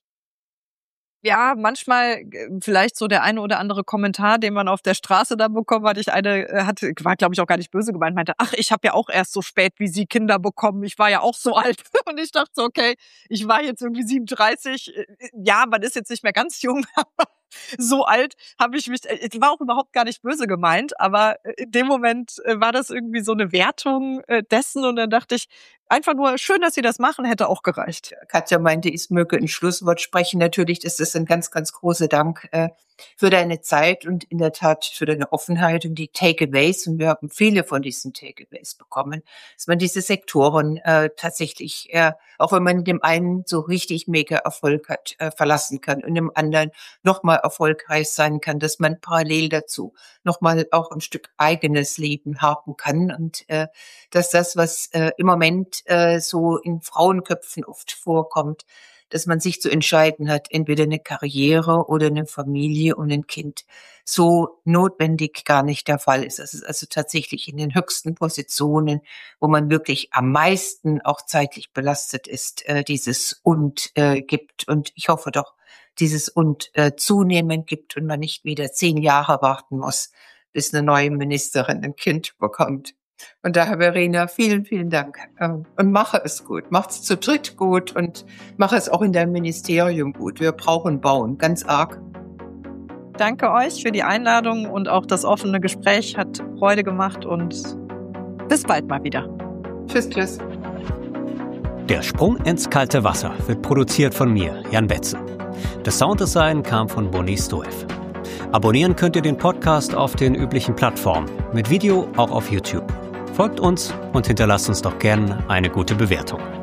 ja, manchmal äh, vielleicht so der eine oder andere Kommentar, den man auf der Straße da bekommen hat. Ich eine äh, hatte, war glaube ich auch gar nicht böse gemeint, meinte, ach, ich habe ja auch erst so spät wie Sie Kinder bekommen. Ich war ja auch so alt. Und ich dachte so, okay, ich war jetzt irgendwie siebenunddreißig. Äh, Ja, man ist jetzt nicht mehr ganz jung, aber so alt habe ich mich, äh, war auch überhaupt gar nicht böse gemeint, aber äh, in dem Moment äh, war das irgendwie so eine Wertung äh, dessen und dann dachte ich, einfach nur schön, dass Sie das machen, hätte auch gereicht. Katja meinte, ich möge ein Schlusswort sprechen. Natürlich, das ist ein ganz, ganz großer Dank äh, für deine Zeit und in der Tat für deine Offenheit und die Takeaways. Und wir haben viele von diesen Takeaways bekommen, dass man diese Sektoren äh, tatsächlich, äh, auch wenn man in dem einen so richtig mega Erfolg hat, äh, verlassen kann und im anderen nochmal erfolgreich sein kann, dass man parallel dazu nochmal auch ein Stück eigenes Leben haben kann und äh, dass das, was äh, im Moment äh, so in Frauenköpfen oft vorkommt, dass man sich zu entscheiden hat, entweder eine Karriere oder eine Familie und ein Kind, so notwendig gar nicht der Fall ist. Das ist also tatsächlich in den höchsten Positionen, wo man wirklich am meisten auch zeitlich belastet ist, äh, dieses Und äh, gibt. Und ich hoffe doch, dieses Und äh, zunehmend gibt und man nicht wieder zehn Jahre warten muss, bis eine neue Ministerin ein Kind bekommt. Und daher, Verena, vielen, vielen Dank. Und mache es gut. Macht's zu dritt gut und mache es auch in deinem Ministerium gut. Wir brauchen Bauen, ganz arg. Danke euch für die Einladung und auch das offene Gespräch hat Freude gemacht und bis bald mal wieder. Tschüss, tschüss. Der Sprung ins kalte Wasser wird produziert von mir, Jan Betze. Das Sounddesign kam von Bonnie Stoev. Abonnieren könnt ihr den Podcast auf den üblichen Plattformen, mit Video auch auf YouTube. Folgt uns und hinterlasst uns doch gerne eine gute Bewertung.